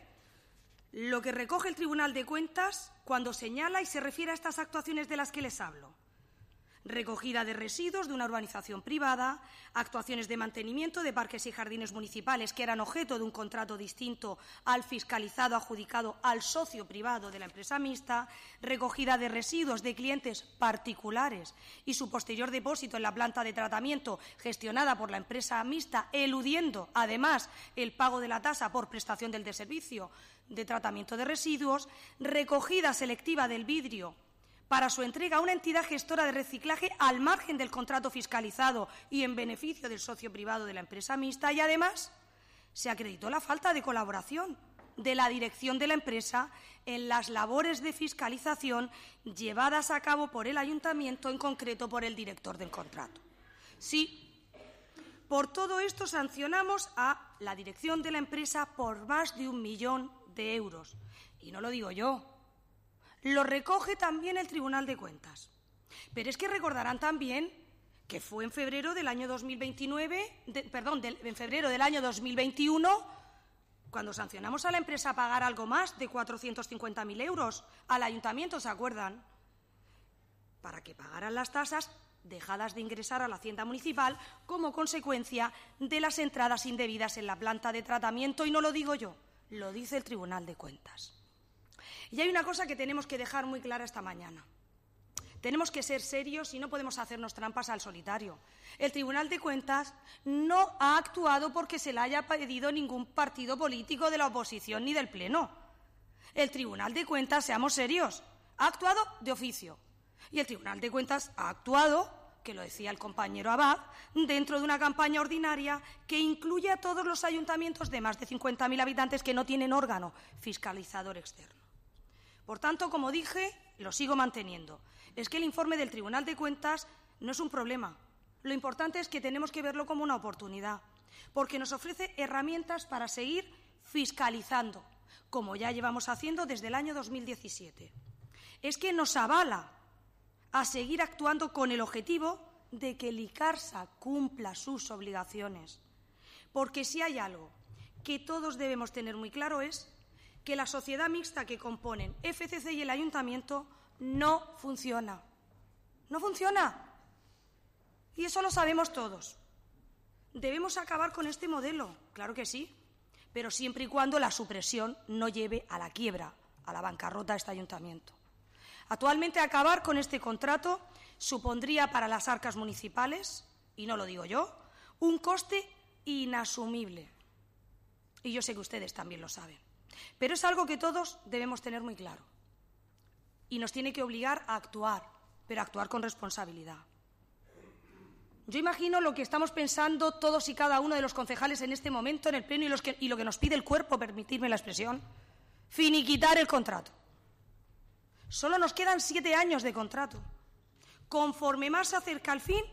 lo que recoge el Tribunal de Cuentas cuando señala y se refiere a estas actuaciones de las que les hablo. Recogida de residuos de una urbanización privada, actuaciones de mantenimiento de parques y jardines municipales que eran objeto de un contrato distinto al fiscalizado adjudicado al socio privado de la empresa mixta, recogida de residuos de clientes particulares y su posterior depósito en la planta de tratamiento gestionada por la empresa mixta, eludiendo además el pago de la tasa por prestación del servicio de tratamiento de residuos, recogida selectiva del vidrio para su entrega a una entidad gestora de reciclaje al margen del contrato fiscalizado y en beneficio del socio privado de la empresa mixta, y además se acreditó la falta de colaboración de la dirección de la empresa en las labores de fiscalización llevadas a cabo por el ayuntamiento, en concreto por el director del contrato. Sí, por todo esto sancionamos a la dirección de la empresa por más de un millón de euros. Y no lo digo yo. Lo recoge también el Tribunal de Cuentas. Pero es que recordarán también que fue en febrero del año dos mil veintinueve, de, perdón, de, en febrero del año dos mil veintiuno, cuando sancionamos a la empresa a pagar algo más de cuatrocientos cincuenta mil euros al ayuntamiento, ¿se acuerdan? Para que pagaran las tasas dejadas de ingresar a la hacienda municipal como consecuencia de las entradas indebidas en la planta de tratamiento. Y no lo digo yo, lo dice el Tribunal de Cuentas. Y hay una cosa que tenemos que dejar muy clara esta mañana. Tenemos que ser serios y no podemos hacernos trampas al solitario. El Tribunal de Cuentas no ha actuado porque se le haya pedido ningún partido político de la oposición ni del Pleno. El Tribunal de Cuentas, seamos serios, ha actuado de oficio. Y el Tribunal de Cuentas ha actuado, que lo decía el compañero Abad, dentro de una campaña ordinaria que incluye a todos los ayuntamientos de más de cincuenta mil habitantes que no tienen órgano fiscalizador externo. Por tanto, como dije, lo sigo manteniendo. Es que el informe del Tribunal de Cuentas no es un problema. Lo importante es que tenemos que verlo como una oportunidad, porque nos ofrece herramientas para seguir fiscalizando, como ya llevamos haciendo desde el año dos mil diecisiete. Es que nos avala a seguir actuando con el objetivo de que Licarsa cumpla sus obligaciones. Porque si hay algo que todos debemos tener muy claro es que la sociedad mixta que componen F C C y el ayuntamiento no funciona. No funciona. Y eso lo sabemos todos. ¿Debemos acabar con este modelo? Claro que sí, pero siempre y cuando la supresión no lleve a la quiebra, a la bancarrota de este ayuntamiento. Actualmente, acabar con este contrato supondría para las arcas municipales, y no lo digo yo, un coste inasumible. Y yo sé que ustedes también lo saben. Pero es algo que todos debemos tener muy claro. Y nos tiene que obligar a actuar, pero a actuar con responsabilidad. Yo imagino lo que estamos pensando todos y cada uno de los concejales en este momento en el Pleno y, los que, y lo que nos pide el cuerpo, permitirme la expresión, finiquitar el contrato. Solo nos quedan siete años de contrato. Conforme más se acerca el fin,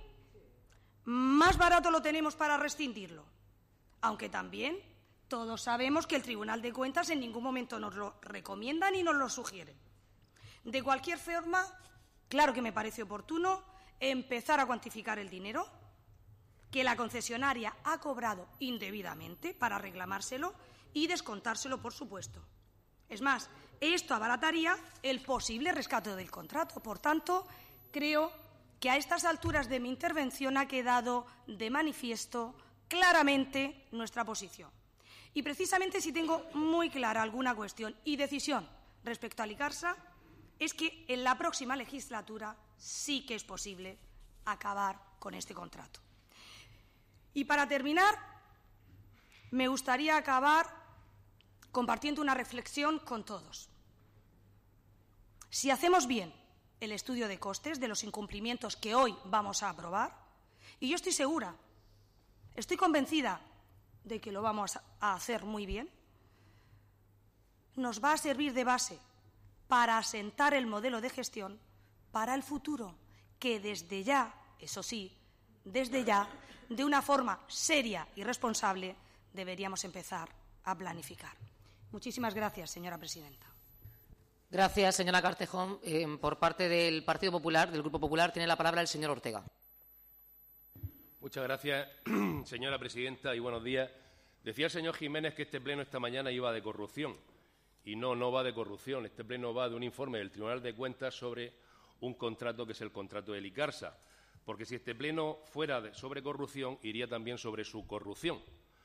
más barato lo tenemos para rescindirlo. Aunque también todos sabemos que el Tribunal de Cuentas en ningún momento nos lo recomienda ni nos lo sugiere. De cualquier forma, claro que me parece oportuno empezar a cuantificar el dinero que la concesionaria ha cobrado indebidamente para reclamárselo y descontárselo, por supuesto. Es más, esto abarataría el posible rescate del contrato. Por tanto, creo que a estas alturas de mi intervención ha quedado de manifiesto claramente nuestra posición. Y precisamente si tengo muy clara alguna cuestión y decisión respecto a Licarsa, es que en la próxima legislatura sí que es posible acabar con este contrato. Y para terminar, me gustaría acabar compartiendo una reflexión con todos. Si hacemos bien el estudio de costes de los incumplimientos que hoy vamos a aprobar, y yo estoy segura, estoy convencida de que lo vamos a hacer muy bien, nos va a servir de base para asentar el modelo de gestión para el futuro, que desde ya, eso sí, desde ya, de una forma seria y responsable, deberíamos empezar a planificar. Muchísimas gracias, señora presidenta. Gracias, señora Castejón. Eh, por parte del Partido Popular, del Grupo Popular, tiene la palabra el señor Ortega. Muchas gracias, señora presidenta, y buenos días. Decía el señor Jiménez que este pleno esta mañana iba de corrupción. Y no, no va de corrupción. Este pleno va de un informe del Tribunal de Cuentas sobre un contrato que es el contrato de Licarsa. Porque si este pleno fuera de, sobre corrupción, iría también sobre su corrupción.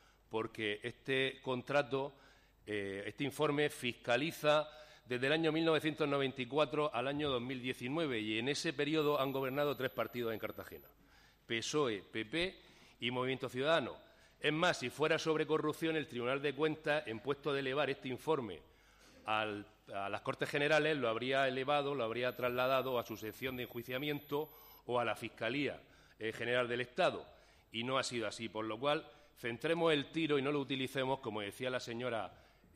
Porque este contrato, eh, este informe fiscaliza desde el año mil novecientos noventa y cuatro al año dos mil diecinueve, y en ese periodo han gobernado tres partidos en Cartagena: P S O E, P P y Movimiento Ciudadano. Es más, si fuera sobre corrupción, el Tribunal de Cuentas, en puesto de elevar este informe al, a las Cortes Generales, lo habría elevado, lo habría trasladado a su sección de enjuiciamiento o a la Fiscalía eh, General del Estado. Y no ha sido así, por lo cual centremos el tiro y no lo utilicemos, como decía la señora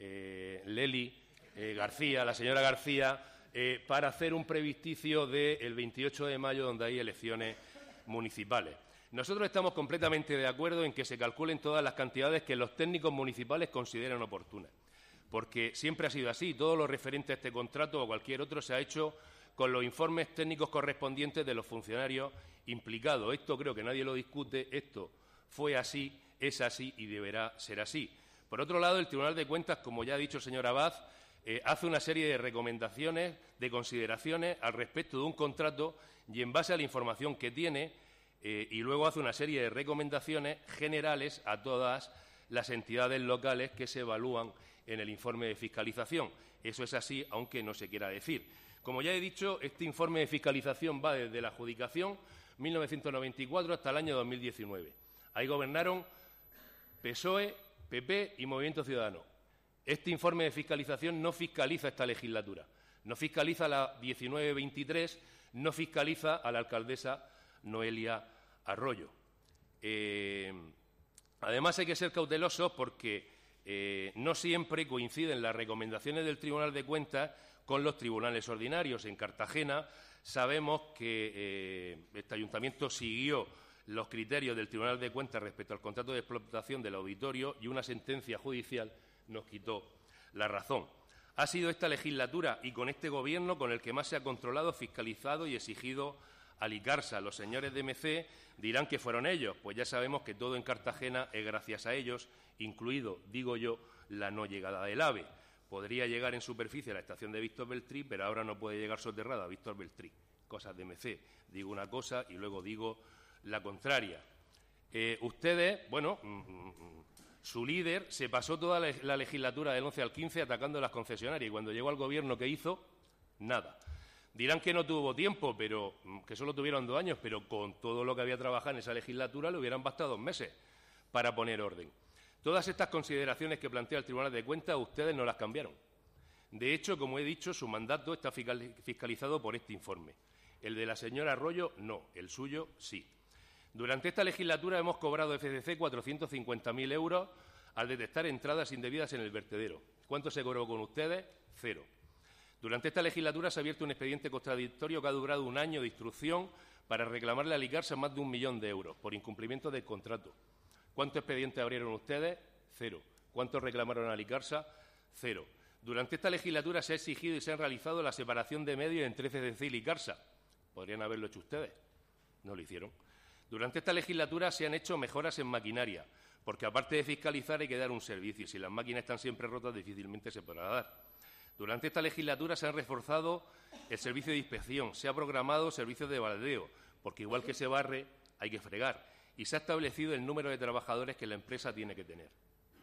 eh, Leli eh, García, la señora García, eh, para hacer un previsticio del veintiocho de mayo, donde hay elecciones municipales. Nosotros estamos completamente de acuerdo en que se calculen todas las cantidades que los técnicos municipales consideren oportunas, porque siempre ha sido así. Todo lo referente a este contrato o cualquier otro se ha hecho con los informes técnicos correspondientes de los funcionarios implicados. Esto creo que nadie lo discute, esto fue así, es así y deberá ser así. Por otro lado, el Tribunal de Cuentas, como ya ha dicho el señor Abad, eh, hace una serie de recomendaciones, de consideraciones al respecto de un contrato, y en base a la información que tiene, eh, y luego hace una serie de recomendaciones generales a todas las entidades locales que se evalúan en el informe de fiscalización. Eso es así, aunque no se quiera decir. Como ya he dicho, este informe de fiscalización va desde la adjudicación mil novecientos noventa y cuatro hasta el año dos mil diecinueve. Ahí gobernaron P S O E, P P y Movimiento Ciudadano. Este informe de fiscalización no fiscaliza esta legislatura, no fiscaliza la diecinueve veintitrés, no fiscaliza a la alcaldesa Noelia Arroyo. Eh, además, hay que ser cautelosos porque eh, no siempre coinciden las recomendaciones del Tribunal de Cuentas con los tribunales ordinarios. En Cartagena sabemos que eh, este ayuntamiento siguió los criterios del Tribunal de Cuentas respecto al contrato de explotación del auditorio y una sentencia judicial nos quitó la razón. Ha sido esta legislatura y con este Gobierno con el que más se ha controlado, fiscalizado y exigido a Licarsa. Los señores de M C dirán que fueron ellos, pues ya sabemos que todo en Cartagena es gracias a ellos, incluido, digo yo, la no llegada del AVE. Podría llegar en superficie a la estación de Víctor Beltrí, pero ahora no puede llegar soterrada a Víctor Beltrí. Cosas de M C. Digo una cosa y luego digo la contraria. Eh, ustedes, bueno, mmm, su líder se pasó toda la legislatura del once al quince atacando a las concesionarias y cuando llegó al Gobierno, ¿qué hizo? Nada. Dirán que no tuvo tiempo, pero que solo tuvieron dos años, pero con todo lo que había trabajado en esa legislatura le hubieran bastado dos meses para poner orden. Todas estas consideraciones que plantea el Tribunal de Cuentas, ustedes no las cambiaron. De hecho, como he dicho, su mandato está fiscalizado por este informe. El de la señora Arroyo, no. El suyo, sí. Durante esta legislatura hemos cobrado F C C cuatrocientos cincuenta mil euros al detectar entradas indebidas en el vertedero. ¿Cuánto se cobró con ustedes? Cero. Durante esta legislatura se ha abierto un expediente contradictorio que ha durado un año de instrucción para reclamarle a Licarsa más de un millón de euros por incumplimiento del contrato. ¿Cuántos expedientes abrieron ustedes? Cero. ¿Cuántos reclamaron a Licarsa? Cero. Durante esta legislatura se ha exigido y se ha realizado la separación de medios entre F C C y Licarsa. Podrían haberlo hecho ustedes. No lo hicieron. Durante esta legislatura se han hecho mejoras en maquinaria, porque aparte de fiscalizar hay que dar un servicio y si las máquinas están siempre rotas difícilmente se podrá dar. Durante esta legislatura se han reforzado el servicio de inspección, se ha programado servicios de baldeo, porque igual que se barre, hay que fregar, y se ha establecido el número de trabajadores que la empresa tiene que tener.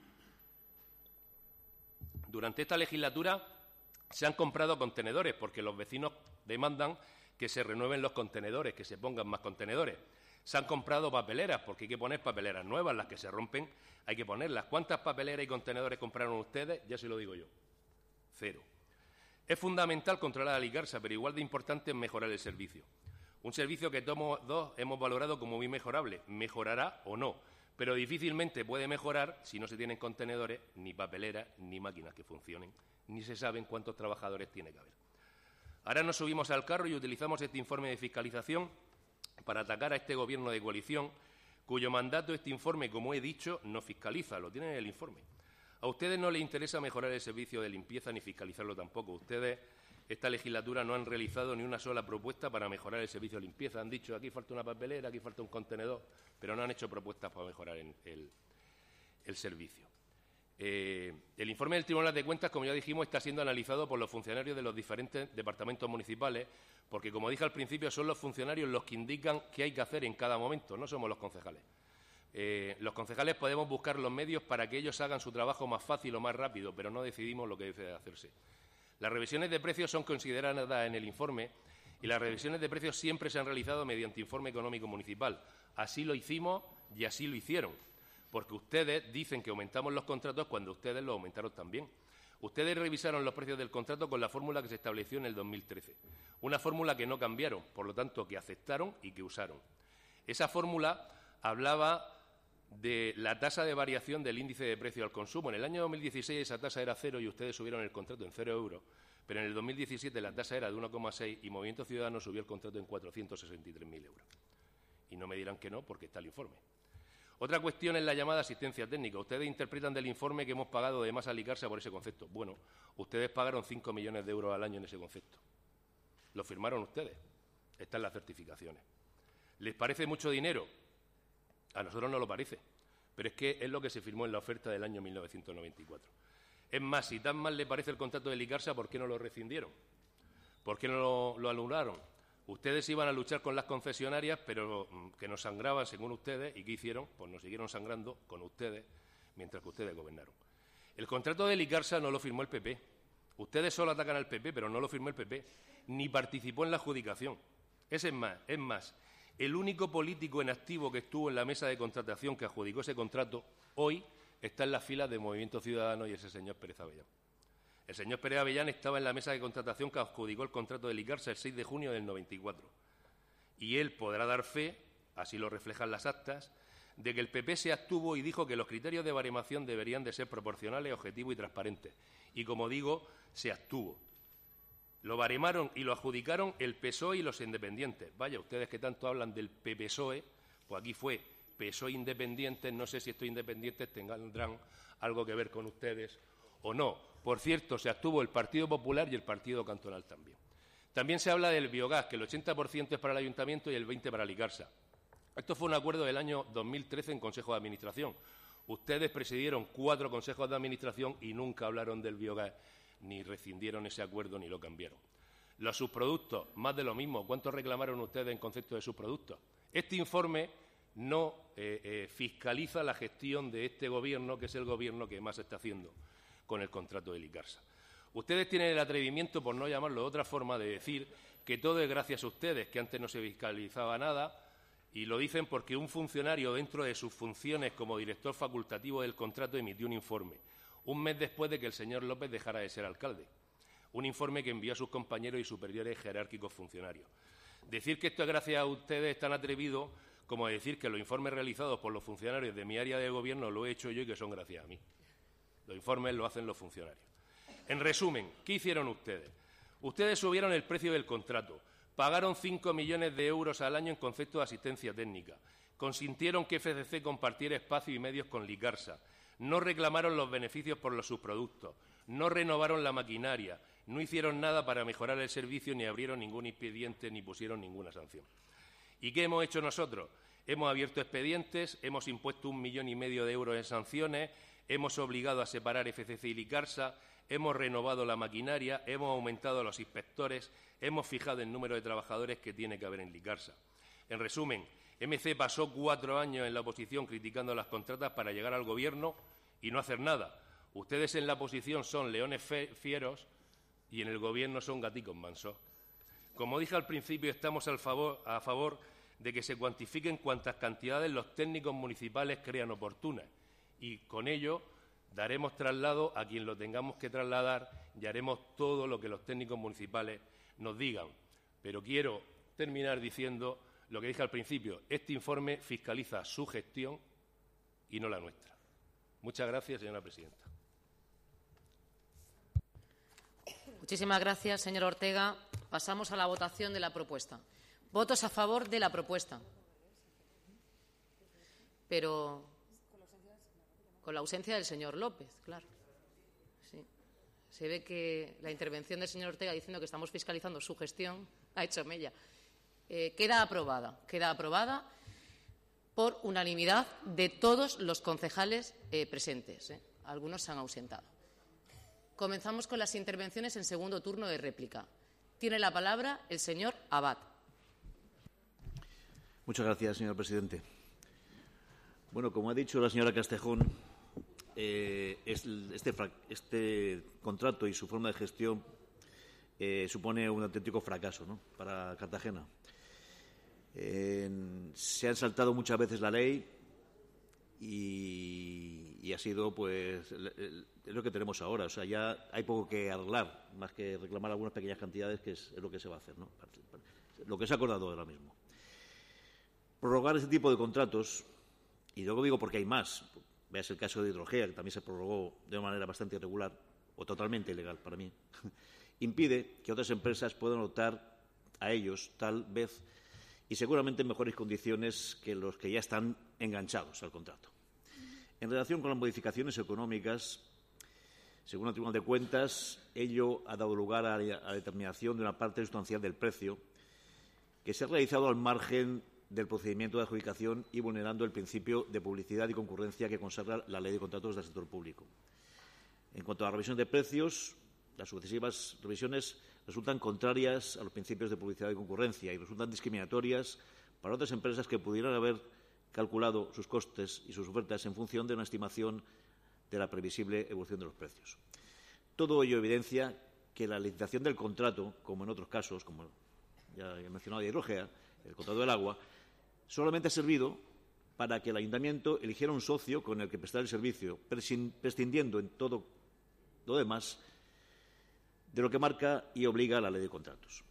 Durante esta legislatura se han comprado contenedores, porque los vecinos demandan que se renueven los contenedores, que se pongan más contenedores. Se han comprado papeleras, porque hay que poner papeleras nuevas, las que se rompen hay que ponerlas. ¿Cuántas papeleras y contenedores compraron ustedes? Ya se lo digo yo. Cero. Es fundamental controlar a Licarsa, pero igual de importante es mejorar el servicio. Un servicio que todos dos hemos valorado como muy mejorable. Mejorará o no, pero difícilmente puede mejorar si no se tienen contenedores, ni papeleras, ni máquinas que funcionen, ni se saben cuántos trabajadores tiene que haber. Ahora nos subimos al carro y utilizamos este informe de fiscalización para atacar a este Gobierno de coalición, cuyo mandato este informe, como he dicho, no fiscaliza, lo tienen en el informe. A ustedes no les interesa mejorar el servicio de limpieza ni fiscalizarlo tampoco. Ustedes, esta legislatura, no han realizado ni una sola propuesta para mejorar el servicio de limpieza. Han dicho, aquí falta una papelera, aquí falta un contenedor, pero no han hecho propuestas para mejorar el, el, el servicio. Eh, el informe del Tribunal de Cuentas, como ya dijimos, está siendo analizado por los funcionarios de los diferentes departamentos municipales, porque, como dije al principio, son los funcionarios los que indican qué hay que hacer en cada momento, no somos los concejales. Eh, los concejales podemos buscar los medios para que ellos hagan su trabajo más fácil o más rápido, pero no decidimos lo que debe hacerse. Las revisiones de precios son consideradas en el informe y las revisiones de precios siempre se han realizado mediante informe económico municipal. Así lo hicimos y así lo hicieron, porque ustedes dicen que aumentamos los contratos cuando ustedes lo aumentaron también. Ustedes revisaron los precios del contrato con la fórmula que se estableció en el dos mil trece, una fórmula que no cambiaron, por lo tanto, que aceptaron y que usaron. Esa fórmula hablaba de la tasa de variación del índice de precio al consumo. En el año dos mil dieciséis esa tasa era cero y ustedes subieron el contrato en cero euros, pero en el dos mil diecisiete la tasa era de uno coma seis y Movimiento Ciudadano subió el contrato en cuatrocientos sesenta y tres mil euros. Y no me dirán que no, porque está el informe. Otra cuestión es la llamada asistencia técnica. Ustedes interpretan del informe que hemos pagado de más a Licarsa por ese concepto. Bueno, ustedes pagaron cinco millones de euros al año en ese concepto. Lo firmaron ustedes. Están las certificaciones. ¿Les parece mucho dinero? A nosotros no lo parece, pero es que es lo que se firmó en la oferta del año mil novecientos noventa y cuatro. Es más, si tan mal le parece el contrato de Licarsa, ¿por qué no lo rescindieron? ¿Por qué no lo, lo anularon? Ustedes iban a luchar con las concesionarias, pero que nos sangraban según ustedes, ¿y qué hicieron? Pues nos siguieron sangrando con ustedes mientras que ustedes gobernaron. El contrato de Licarsa no lo firmó el P P. Ustedes solo atacan al P P, pero no lo firmó el P P, ni participó en la adjudicación. Ese es más, es más. El único político en activo que estuvo en la mesa de contratación que adjudicó ese contrato, hoy está en las filas de Movimiento Ciudadano y ese señor Pérez Avellán. El señor Pérez Avellán estaba en la mesa de contratación que adjudicó el contrato de Licarsa el seis de junio del noventa y cuatro. Y él podrá dar fe, así lo reflejan las actas, de que el P P se abstuvo y dijo que los criterios de baremación deberían de ser proporcionales, objetivos y transparentes. Y, como digo, se abstuvo. Lo baremaron y lo adjudicaron el P S O E y los independientes. Vaya, ustedes que tanto hablan del P P S O E, pues aquí fue P S O E independientes. No sé si estos independientes tendrán algo que ver con ustedes o no. Por cierto, se abstuvo el Partido Popular y el Partido Cantonal también. También se habla del biogás, que el ochenta por ciento es para el Ayuntamiento y el veinte por ciento para Licarsa. Esto fue un acuerdo del año dos mil trece en Consejo de Administración. Ustedes presidieron cuatro consejos de administración y nunca hablaron del biogás, ni rescindieron ese acuerdo ni lo cambiaron. Los subproductos, más de lo mismo. ¿Cuánto reclamaron ustedes en concepto de subproductos? Este informe no eh, eh, fiscaliza la gestión de este Gobierno, que es el Gobierno que más está haciendo con el contrato de Licarsa. Ustedes tienen el atrevimiento, por no llamarlo de otra forma, de decir que todo es gracias a ustedes, que antes no se fiscalizaba nada, y lo dicen porque un funcionario, dentro de sus funciones como director facultativo del contrato, emitió un informe un mes después de que el señor López dejara de ser alcalde. Un informe que envió a sus compañeros y superiores jerárquicos funcionarios. Decir que esto es gracias a ustedes es tan atrevido como decir que los informes realizados por los funcionarios de mi área de gobierno lo he hecho yo y que son gracias a mí. Los informes los hacen los funcionarios. En resumen, ¿qué hicieron ustedes? Ustedes subieron el precio del contrato, pagaron cinco millones de euros al año en concepto de asistencia técnica, consintieron que F C C compartiera espacio y medios con Licarsa, no reclamaron los beneficios por los subproductos, no renovaron la maquinaria, no hicieron nada para mejorar el servicio, ni abrieron ningún expediente, ni pusieron ninguna sanción. ¿Y qué hemos hecho nosotros? Hemos abierto expedientes, hemos impuesto un millón y medio de euros en sanciones, hemos obligado a separar F C C y Licarsa, hemos renovado la maquinaria, hemos aumentado a los inspectores, hemos fijado el número de trabajadores que tiene que haber en Licarsa. En resumen, M C pasó cuatro años en la oposición criticando las contratas para llegar al Gobierno y no hacer nada. Ustedes en la oposición son leones fieros y en el Gobierno son gaticos mansos. Como dije al principio, estamos al favor, a favor de que se cuantifiquen cuantas cantidades los técnicos municipales crean oportunas y con ello daremos traslado a quien lo tengamos que trasladar y haremos todo lo que los técnicos municipales nos digan. Pero quiero terminar diciendo lo que dije al principio. Este informe fiscaliza su gestión y no la nuestra. Muchas gracias, señora presidenta. Muchísimas gracias, señor Ortega. Pasamos a la votación de la propuesta. Votos a favor de la propuesta. Pero con la ausencia del señor López, claro. Sí. Se ve que la intervención del señor Ortega diciendo que estamos fiscalizando su gestión ha hecho mella. Eh, queda aprobada. Queda aprobada por unanimidad de todos los concejales eh, presentes. ¿eh? Algunos se han ausentado. Comenzamos con las intervenciones en segundo turno de réplica. Tiene la palabra el señor Abad. Muchas gracias, señor presidente. Bueno, como ha dicho la señora Castejón, eh, este, este contrato y su forma de gestión eh, supone un auténtico fracaso, ¿no?, para Cartagena. Eh, se han saltado muchas veces la ley y, y ha sido, pues, es lo que tenemos ahora. O sea, ya hay poco que arreglar, más que reclamar algunas pequeñas cantidades, que es, es lo que se va a hacer, ¿no?, lo que se ha acordado ahora mismo. Prorrogar ese tipo de contratos, y luego digo porque hay más, veas el caso de Hidrogea, que también se prorrogó de una manera bastante irregular, o totalmente ilegal para mí, impide que otras empresas puedan optar a ellos, tal vez, y seguramente en mejores condiciones que los que ya están enganchados al contrato. En relación con las modificaciones económicas, según el Tribunal de Cuentas, ello ha dado lugar a la determinación de una parte sustancial del precio que se ha realizado al margen del procedimiento de adjudicación y vulnerando el principio de publicidad y concurrencia que consagra la Ley de Contratos del Sector Público. En cuanto a la revisión de precios, las sucesivas revisiones resultan contrarias a los principios de publicidad y concurrencia y resultan discriminatorias para otras empresas que pudieran haber calculado sus costes y sus ofertas en función de una estimación de la previsible evolución de los precios. Todo ello evidencia que la licitación del contrato, como en otros casos, como ya he mencionado de Hidrogea, el contrato del agua, solamente ha servido para que el ayuntamiento eligiera un socio con el que prestar el servicio, prescindiendo en todo lo demás de lo que marca y obliga la Ley de Contratos.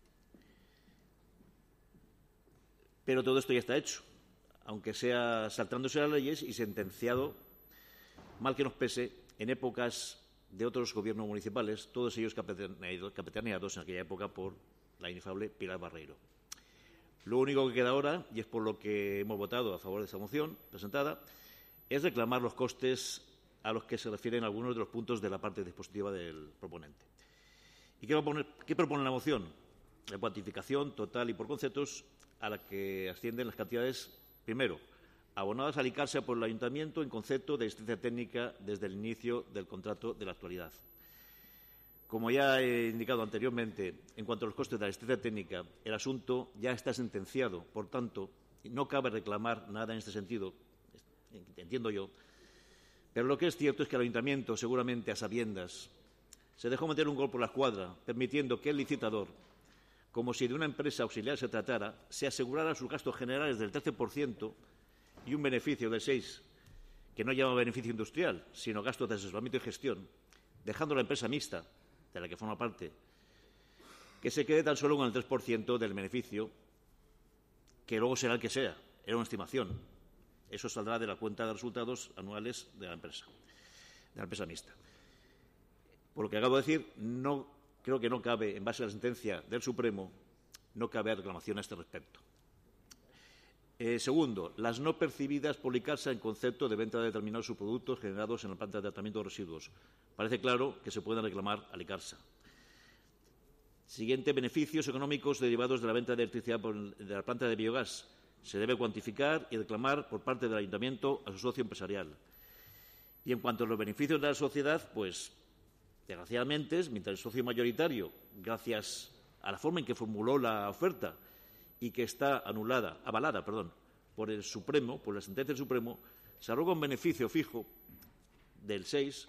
Pero todo esto ya está hecho, aunque sea saltándose las leyes y sentenciado, mal que nos pese, en épocas de otros gobiernos municipales, todos ellos capitaneados en aquella época por la inefable Pilar Barreiro. Lo único que queda ahora, y es por lo que hemos votado a favor de esta moción presentada, es reclamar los costes a los que se refieren algunos de los puntos de la parte dispositiva del proponente. ¿Y qué propone, qué propone la moción? La cuantificación total y por conceptos a la que ascienden las cantidades, primero, abonadas a Licarsa por el Ayuntamiento en concepto de asistencia técnica desde el inicio del contrato de la actualidad. Como ya he indicado anteriormente, en cuanto a los costes de la asistencia técnica, el asunto ya está sentenciado. Por tanto, no cabe reclamar nada en este sentido, entiendo yo. Pero lo que es cierto es que el Ayuntamiento, seguramente a sabiendas, se dejó meter un gol por la escuadra, permitiendo que el licitador, como si de una empresa auxiliar se tratara, se asegurara sus gastos generales del trece por ciento y un beneficio del seis por ciento, que no llama beneficio industrial, sino gastos de asesoramiento y gestión, dejando la empresa mixta, de la que forma parte, que se quede tan solo con el tres por ciento del beneficio, que luego será el que sea, era una estimación. Eso saldrá de la cuenta de resultados anuales de la empresa, de la empresa mixta. Por lo que acabo de decir, no, creo que no cabe, en base a la sentencia del Supremo, no cabe reclamación a este respecto. Eh, segundo, las no percibidas por Licarsa en concepto de venta de determinados subproductos generados en la planta de tratamiento de residuos. Parece claro que se pueden reclamar a Licarsa. Siguiente, beneficios económicos derivados de la venta de electricidad de la planta de biogás. Se debe cuantificar y reclamar por parte del Ayuntamiento a su socio empresarial. Y en cuanto a los beneficios de la sociedad, pues, desgraciadamente, mientras el socio mayoritario, gracias a la forma en que formuló la oferta y que está anulada, avalada, perdón, por el Supremo, por la sentencia del Supremo, se arroga un beneficio fijo del seis.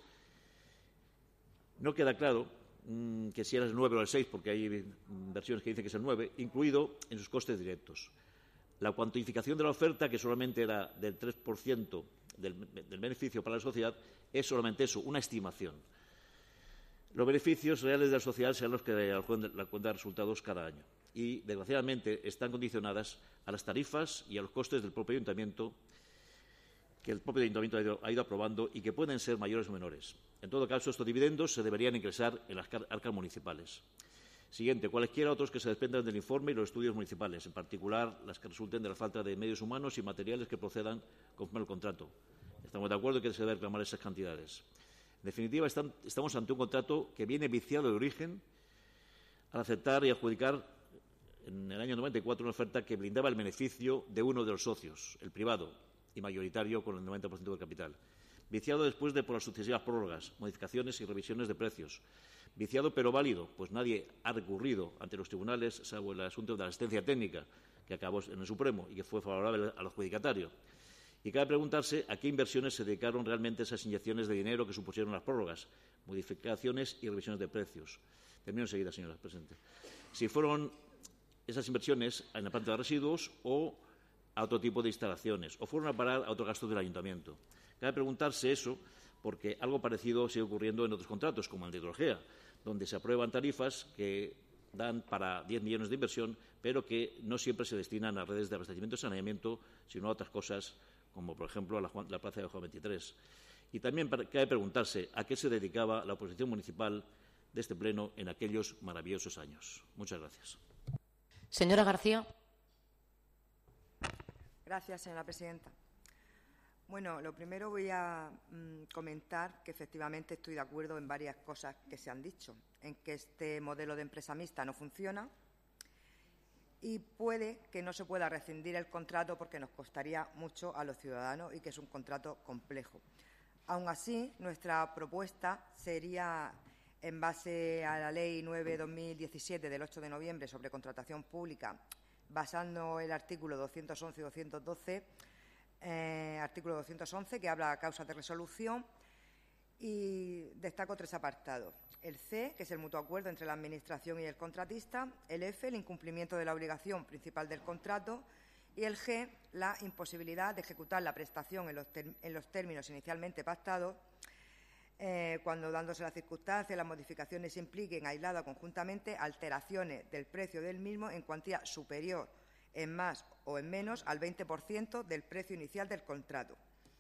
No queda claro mmm, que si era el nueve o el seis, porque hay versiones que dicen que es el nueve, incluido en sus costes directos. La cuantificación de la oferta, que solamente era del tres por ciento del, del beneficio para la sociedad, es solamente eso, una estimación. Los beneficios reales de la sociedad serán los que la cuenta de resultados cada año y, desgraciadamente, están condicionadas a las tarifas y a los costes del propio ayuntamiento, que el propio ayuntamiento ha ido, ha ido aprobando y que pueden ser mayores o menores. En todo caso, estos dividendos se deberían ingresar en las arcas municipales. Siguiente, cualesquiera otros que se desprendan del informe y los estudios municipales, en particular las que resulten de la falta de medios humanos y materiales que procedan conforme al contrato. Estamos de acuerdo en que se debe reclamar esas cantidades. En definitiva, están, estamos ante un contrato que viene viciado de origen al aceptar y adjudicar en el año noventa y cuatro una oferta que blindaba el beneficio de uno de los socios, el privado y mayoritario, con el noventa por ciento del capital. Viciado después de por las sucesivas prórrogas, modificaciones y revisiones de precios. Viciado pero válido, pues nadie ha recurrido ante los tribunales, salvo el asunto de la asistencia técnica, que acabó en el Supremo y que fue favorable al adjudicatario. Y cabe preguntarse a qué inversiones se dedicaron realmente esas inyecciones de dinero que supusieron las prórrogas, modificaciones y revisiones de precios. Termino enseguida, señora Presidenta. Si fueron esas inversiones en la planta de residuos o a otro tipo de instalaciones, o fueron a parar a otros gastos del ayuntamiento. Cabe preguntarse eso porque algo parecido sigue ocurriendo en otros contratos, como el de Hidrogea, donde se aprueban tarifas que dan para diez millones de inversión, pero que no siempre se destinan a redes de abastecimiento y saneamiento, sino a otras cosas, como por ejemplo a la, la plaza de Juan veintitrés. Y también cabe preguntarse a qué se dedicaba la oposición municipal de este Pleno en aquellos maravillosos años. Muchas gracias. Señora García. Gracias, señora presidenta. Bueno, lo primero voy a mm, comentar que efectivamente estoy de acuerdo en varias cosas que se han dicho, en que este modelo de empresa mixta no funciona y puede que no se pueda rescindir el contrato porque nos costaría mucho a los ciudadanos y que es un contrato complejo. Aún así, nuestra propuesta sería, en base a la Ley nueve barra dos mil diecisiete del ocho de noviembre sobre contratación pública, basando el artículo doscientos once y doscientos doce, eh, artículo doscientos once, que habla de causas de resolución, y destaco tres apartados. El C, que es el mutuo acuerdo entre la Administración y el contratista. El F, el incumplimiento de la obligación principal del contrato. Y el G, la imposibilidad de ejecutar la prestación en los, en los términos inicialmente pactados, eh, cuando, dándose las circunstancias, las modificaciones impliquen, aisladas o conjuntamente, alteraciones del precio del mismo en cuantía superior, en más o en menos, al veinte por ciento del precio inicial del contrato.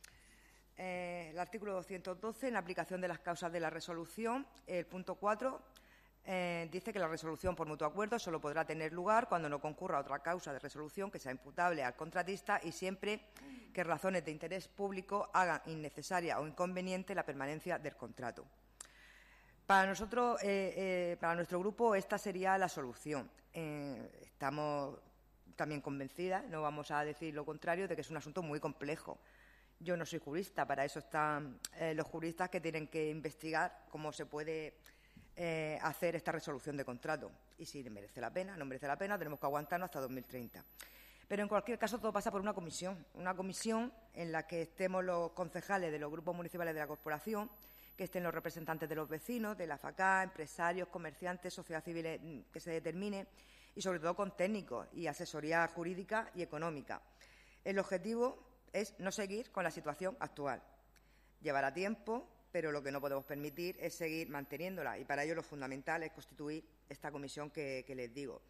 Eh, el artículo doscientos doce, en la aplicación de las causas de la resolución, el punto cuatro, eh, dice que la resolución por mutuo acuerdo solo podrá tener lugar cuando no concurra otra causa de resolución que sea imputable al contratista y siempre que razones de interés público hagan innecesaria o inconveniente la permanencia del contrato. Para nosotros, eh, eh, para nuestro grupo, esta sería la solución. Eh, estamos también convencidas, no vamos a decir lo contrario, de que es un asunto muy complejo. Yo no soy jurista, para eso están eh, los juristas que tienen que investigar cómo se puede eh, hacer esta resolución de contrato. Y si merece la pena, no merece la pena, tenemos que aguantarnos hasta dos mil treinta. Pero en cualquier caso todo pasa por una comisión, una comisión en la que estemos los concejales de los grupos municipales de la corporación, que estén los representantes de los vecinos, de la F A C A, empresarios, comerciantes, sociedad civil que se determine y sobre todo con técnicos y asesoría jurídica y económica. El objetivo es no seguir con la situación actual. Llevará tiempo, pero lo que no podemos permitir es seguir manteniéndola y para ello lo fundamental es constituir esta comisión que, que les digo.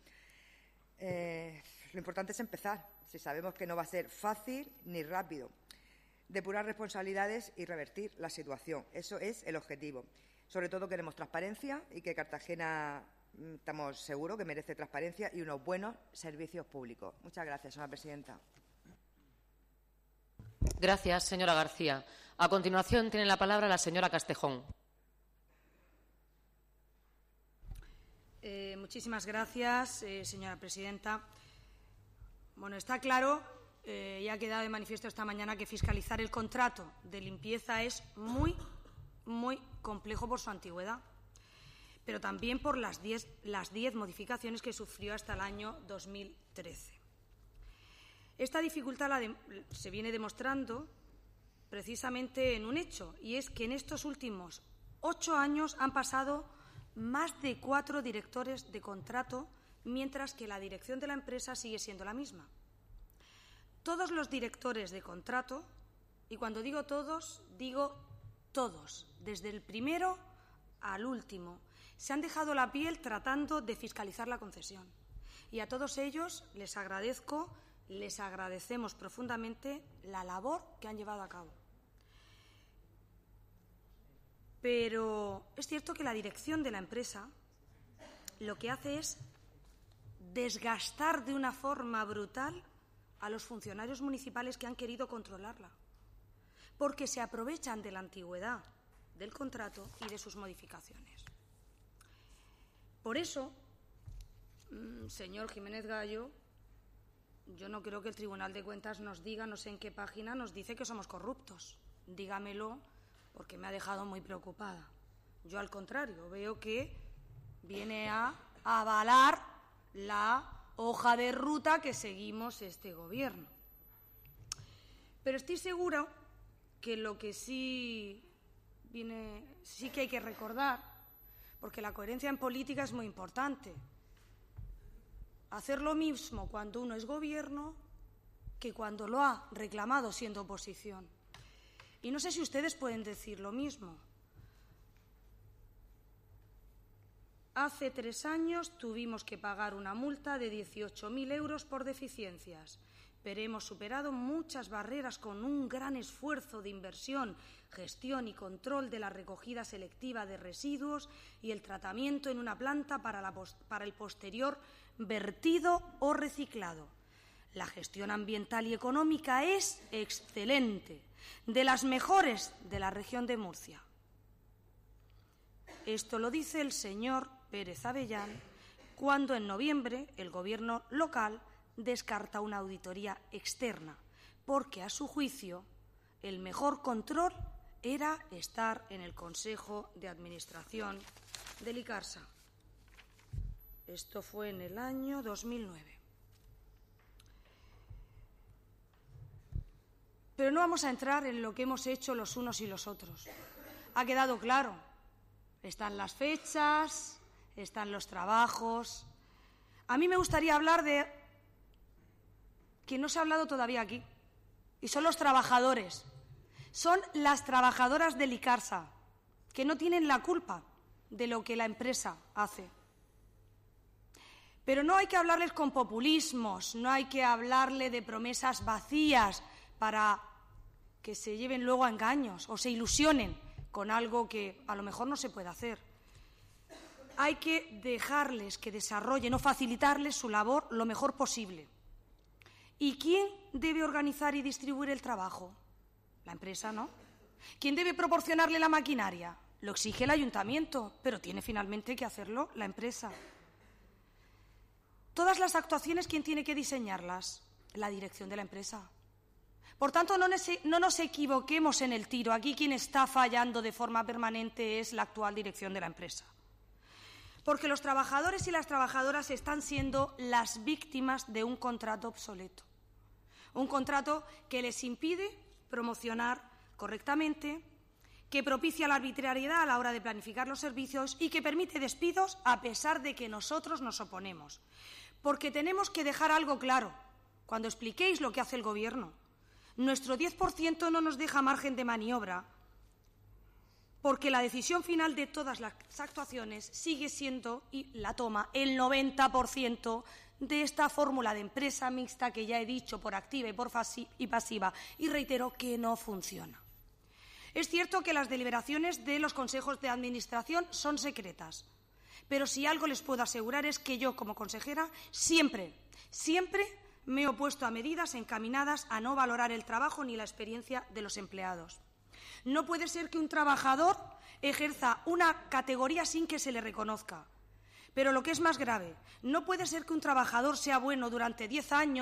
Eh, lo importante es empezar, si sabemos que no va a ser fácil ni rápido. Depurar responsabilidades y revertir la situación. Eso es el objetivo. Sobre todo queremos transparencia y que Cartagena, estamos seguros que merece transparencia y unos buenos servicios públicos. Muchas gracias, señora presidenta. Gracias, señora García. A continuación tiene la palabra la señora Castejón. Eh, muchísimas gracias, eh, señora presidenta. Bueno, está claro eh, ya ha quedado de manifiesto esta mañana que fiscalizar el contrato de limpieza es muy, muy complejo por su antigüedad, pero también por las diez, las diez modificaciones que sufrió hasta el año dos mil trece. Esta dificultad la de, se viene demostrando precisamente en un hecho, y es que en estos últimos ocho años han pasado más de cuatro directores de contrato, mientras que la dirección de la empresa sigue siendo la misma. Todos los directores de contrato, y cuando digo todos, digo todos, desde el primero al último, se han dejado la piel tratando de fiscalizar la concesión. Y a todos ellos les agradezco, les agradecemos profundamente la labor que han llevado a cabo. Pero es cierto que la dirección de la empresa lo que hace es desgastar de una forma brutal a los funcionarios municipales que han querido controlarla, porque se aprovechan de la antigüedad del contrato y de sus modificaciones. Por eso, señor Jiménez Gallo, yo no creo que el Tribunal de Cuentas nos diga, no sé en qué página, nos dice que somos corruptos. Dígamelo, porque me ha dejado muy preocupada. Yo, al contrario, veo que viene a avalar la hoja de ruta que seguimos este Gobierno. Pero estoy segura que lo que sí viene, sí que hay que recordar, porque la coherencia en política es muy importante, hacer lo mismo cuando uno es Gobierno que cuando lo ha reclamado siendo oposición. Y no sé si ustedes pueden decir lo mismo. Hace tres años tuvimos que pagar una multa de dieciocho mil euros por deficiencias, pero hemos superado muchas barreras con un gran esfuerzo de inversión, gestión y control de la recogida selectiva de residuos y el tratamiento en una planta para, la, para el posterior vertido o reciclado. La gestión ambiental y económica es excelente, de las mejores de la región de Murcia. Esto lo dice el señor Pérez Avellán cuando en noviembre el Gobierno local descarta una auditoría externa, porque a su juicio el mejor control era estar en el Consejo de Administración del Icarsa. Esto fue en el año dos mil nueve. Pero no vamos a entrar en lo que hemos hecho los unos y los otros. Ha quedado claro. Están las fechas, están los trabajos. A mí me gustaría hablar de que no se ha hablado todavía aquí, y son los trabajadores. Son las trabajadoras del Icarsa, que no tienen la culpa de lo que la empresa hace. Pero no hay que hablarles con populismos, no hay que hablarle de promesas vacías para que se lleven luego a engaños o se ilusionen con algo que a lo mejor no se puede hacer. Hay que dejarles que desarrollen o facilitarles su labor lo mejor posible. ¿Y quién debe organizar y distribuir el trabajo? La empresa, ¿no? ¿Quién debe proporcionarle la maquinaria? Lo exige el ayuntamiento, pero tiene finalmente que hacerlo la empresa. Todas las actuaciones, ¿quién tiene que diseñarlas? La dirección de la empresa. Por tanto, no nos, no nos equivoquemos en el tiro. Aquí quien está fallando de forma permanente es la actual dirección de la empresa. Porque los trabajadores y las trabajadoras están siendo las víctimas de un contrato obsoleto. Un contrato que les impide promocionar correctamente, que propicia la arbitrariedad a la hora de planificar los servicios y que permite despidos a pesar de que nosotros nos oponemos. Porque tenemos que dejar algo claro cuando expliquéis lo que hace el Gobierno. Nuestro diez por ciento no nos deja margen de maniobra, porque la decisión final de todas las actuaciones sigue siendo y la toma el noventa por ciento de esta fórmula de empresa mixta que ya he dicho por activa y por y pasiva, y reitero que no funciona. Es cierto que las deliberaciones de los consejos de administración son secretas, pero si algo les puedo asegurar es que yo, como consejera, siempre, siempre me he opuesto a medidas encaminadas a no valorar el trabajo ni la experiencia de los empleados. No puede ser que un trabajador ejerza una categoría sin que se le reconozca. Pero lo que es más grave, no puede ser que un trabajador sea bueno durante diez años,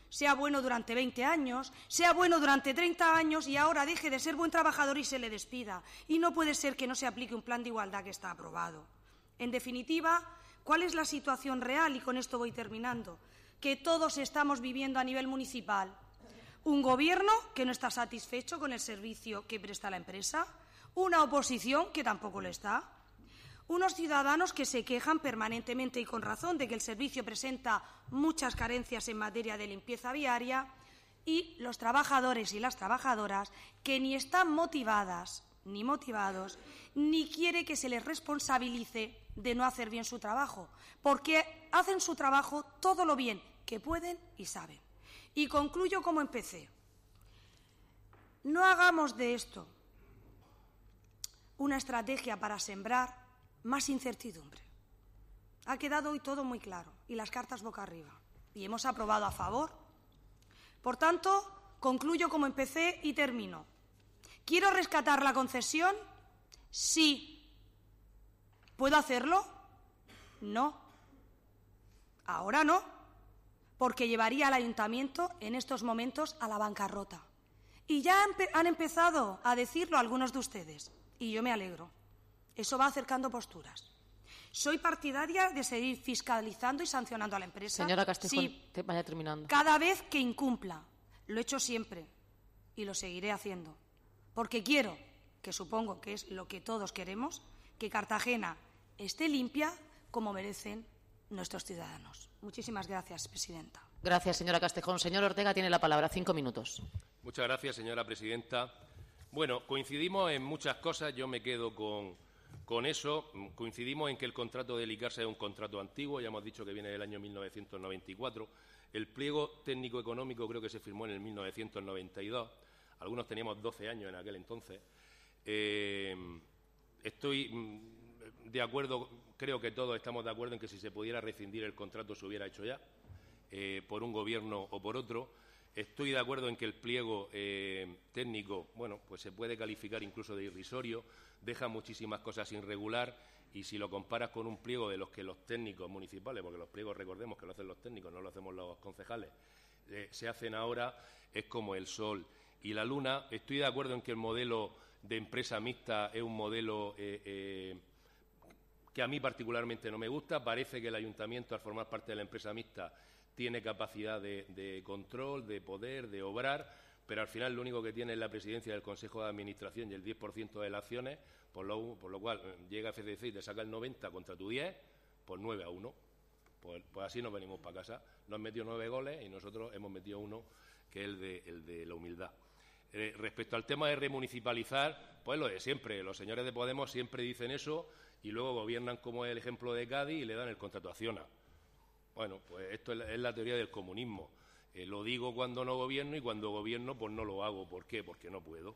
sea bueno durante veinte años, sea bueno durante treinta años y ahora deje de ser buen trabajador y se le despida. Y no puede ser que no se aplique un plan de igualdad que está aprobado. En definitiva, ¿cuál es la situación real? Y con esto voy terminando. Que todos estamos viviendo a nivel municipal. Un Gobierno que no está satisfecho con el servicio que presta la empresa, una oposición que tampoco lo está, unos ciudadanos que se quejan permanentemente y con razón de que el servicio presenta muchas carencias en materia de limpieza viaria y los trabajadores y las trabajadoras que ni están motivadas ni motivados ni quiere que se les responsabilice de no hacer bien su trabajo, porque hacen su trabajo todo lo bien que pueden y saben. Y concluyo como empecé. No hagamos de esto una estrategia para sembrar más incertidumbre. Ha quedado hoy todo muy claro y las cartas boca arriba. Y hemos aprobado a favor. Por tanto, concluyo como empecé y termino. ¿Quiero rescatar la concesión? Sí. ¿Puedo hacerlo? No. Ahora no, porque llevaría al ayuntamiento en estos momentos a la bancarrota. Y ya han empezado a decirlo algunos de ustedes, y yo me alegro. Eso va acercando posturas. Soy partidaria de seguir fiscalizando y sancionando a la empresa. Señora Castejón, sí, te vaya terminando. Cada vez que incumpla. Lo he hecho siempre y lo seguiré haciendo. Porque quiero, que supongo que es lo que todos queremos, que Cartagena esté limpia como merecen nuestros ciudadanos. Muchísimas gracias, presidenta. Gracias, señora Castejón. Señor Ortega tiene la palabra. Cinco minutos. Muchas gracias, señora presidenta. Bueno, coincidimos en muchas cosas. Yo me quedo con, con eso. Coincidimos en que el contrato de Licarsa es un contrato antiguo. Ya hemos dicho que viene del año mil novecientos noventa y cuatro. El pliego técnico-económico creo que se firmó en el mil novecientos noventa y dos. Algunos teníamos doce años en aquel entonces. Eh, estoy de acuerdo, creo que todos estamos de acuerdo en que si se pudiera rescindir el contrato se hubiera hecho ya, eh, por un gobierno o por otro. Estoy de acuerdo en que el pliego eh, técnico, bueno, pues se puede calificar incluso de irrisorio, deja muchísimas cosas sin regular y si lo comparas con un pliego de los que los técnicos municipales, porque los pliegos recordemos que lo hacen los técnicos, no lo hacemos los concejales, eh, se hacen ahora, es como el sol y la luna. Estoy de acuerdo en que el modelo de empresa mixta es un modelo eh, eh, que a mí particularmente no me gusta. Parece que el ayuntamiento, al formar parte de la empresa mixta, tiene capacidad de, de control, de poder, de obrar, pero al final lo único que tiene es la presidencia del Consejo de Administración y el diez por ciento de las acciones, por lo, por lo cual llega F C C y te saca el noventa contra tu diez, pues nueve a uno. Pues, pues así nos venimos para casa. Nos han metido nueve goles y nosotros hemos metido uno, que es el de, el de la humildad. Eh, respecto al tema de remunicipalizar, pues lo de siempre. Los señores de Podemos siempre dicen eso y luego gobiernan como el ejemplo de Cádiz y le dan el contrato a Acciona. Bueno, pues esto es la teoría del comunismo. Eh, lo digo cuando no gobierno y cuando gobierno pues no lo hago. ¿Por qué? Porque no puedo.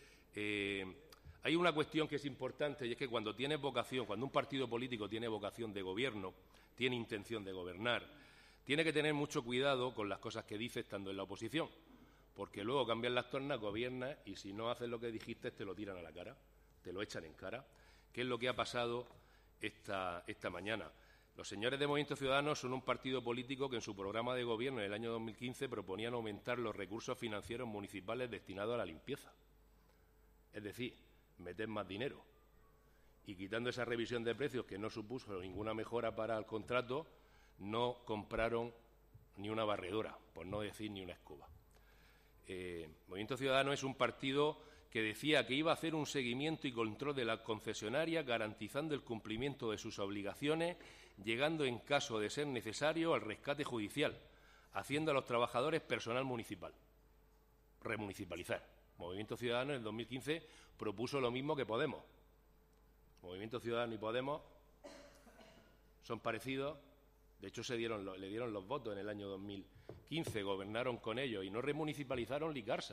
Eh, hay una cuestión que es importante y es que cuando tienes vocación, cuando un partido político tiene vocación de gobierno, tiene intención de gobernar, tiene que tener mucho cuidado con las cosas que dice estando en la oposición, porque luego cambian las tornas, gobiernas y si no haces lo que dijiste te lo tiran a la cara, te lo echan en cara, que es lo que ha pasado esta, esta mañana. Los señores de Movimiento Ciudadano son un partido político que en su programa de gobierno en el año dos mil quince proponían aumentar los recursos financieros municipales destinados a la limpieza. Es decir, meter más dinero. Y quitando esa revisión de precios que no supuso ninguna mejora para el contrato, no compraron ni una barredora, por no decir ni una escoba. Eh, Movimiento Ciudadano es un partido que decía que iba a hacer un seguimiento y control de la concesionaria garantizando el cumplimiento de sus obligaciones, llegando en caso de ser necesario al rescate judicial, haciendo a los trabajadores personal municipal. Remunicipalizar. Movimiento Ciudadano en el dos mil quince propuso lo mismo que Podemos. Movimiento Ciudadano y Podemos son parecidos. De hecho, se dieron, le dieron los votos en el año dos mil quince, gobernaron con ellos y no remunicipalizaron Licarsa.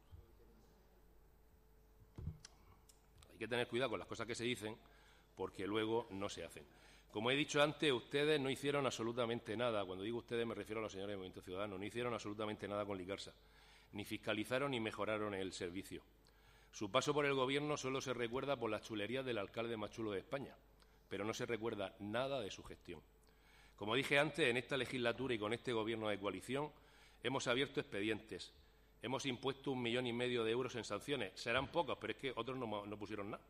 Hay que tener cuidado con las cosas que se dicen porque luego no se hacen. Como he dicho antes, ustedes no hicieron absolutamente nada. Cuando digo ustedes me refiero a los señores de Movimiento Ciudadano. No hicieron absolutamente nada con Licarsa. Ni fiscalizaron ni mejoraron el servicio. Su paso por el Gobierno solo se recuerda por las chulerías del alcalde más chulo de España, pero no se recuerda nada de su gestión. Como dije antes, en esta legislatura y con este Gobierno de coalición, hemos abierto expedientes, hemos impuesto un millón y medio de euros en sanciones. Serán pocos, pero es que otros no, no pusieron nada.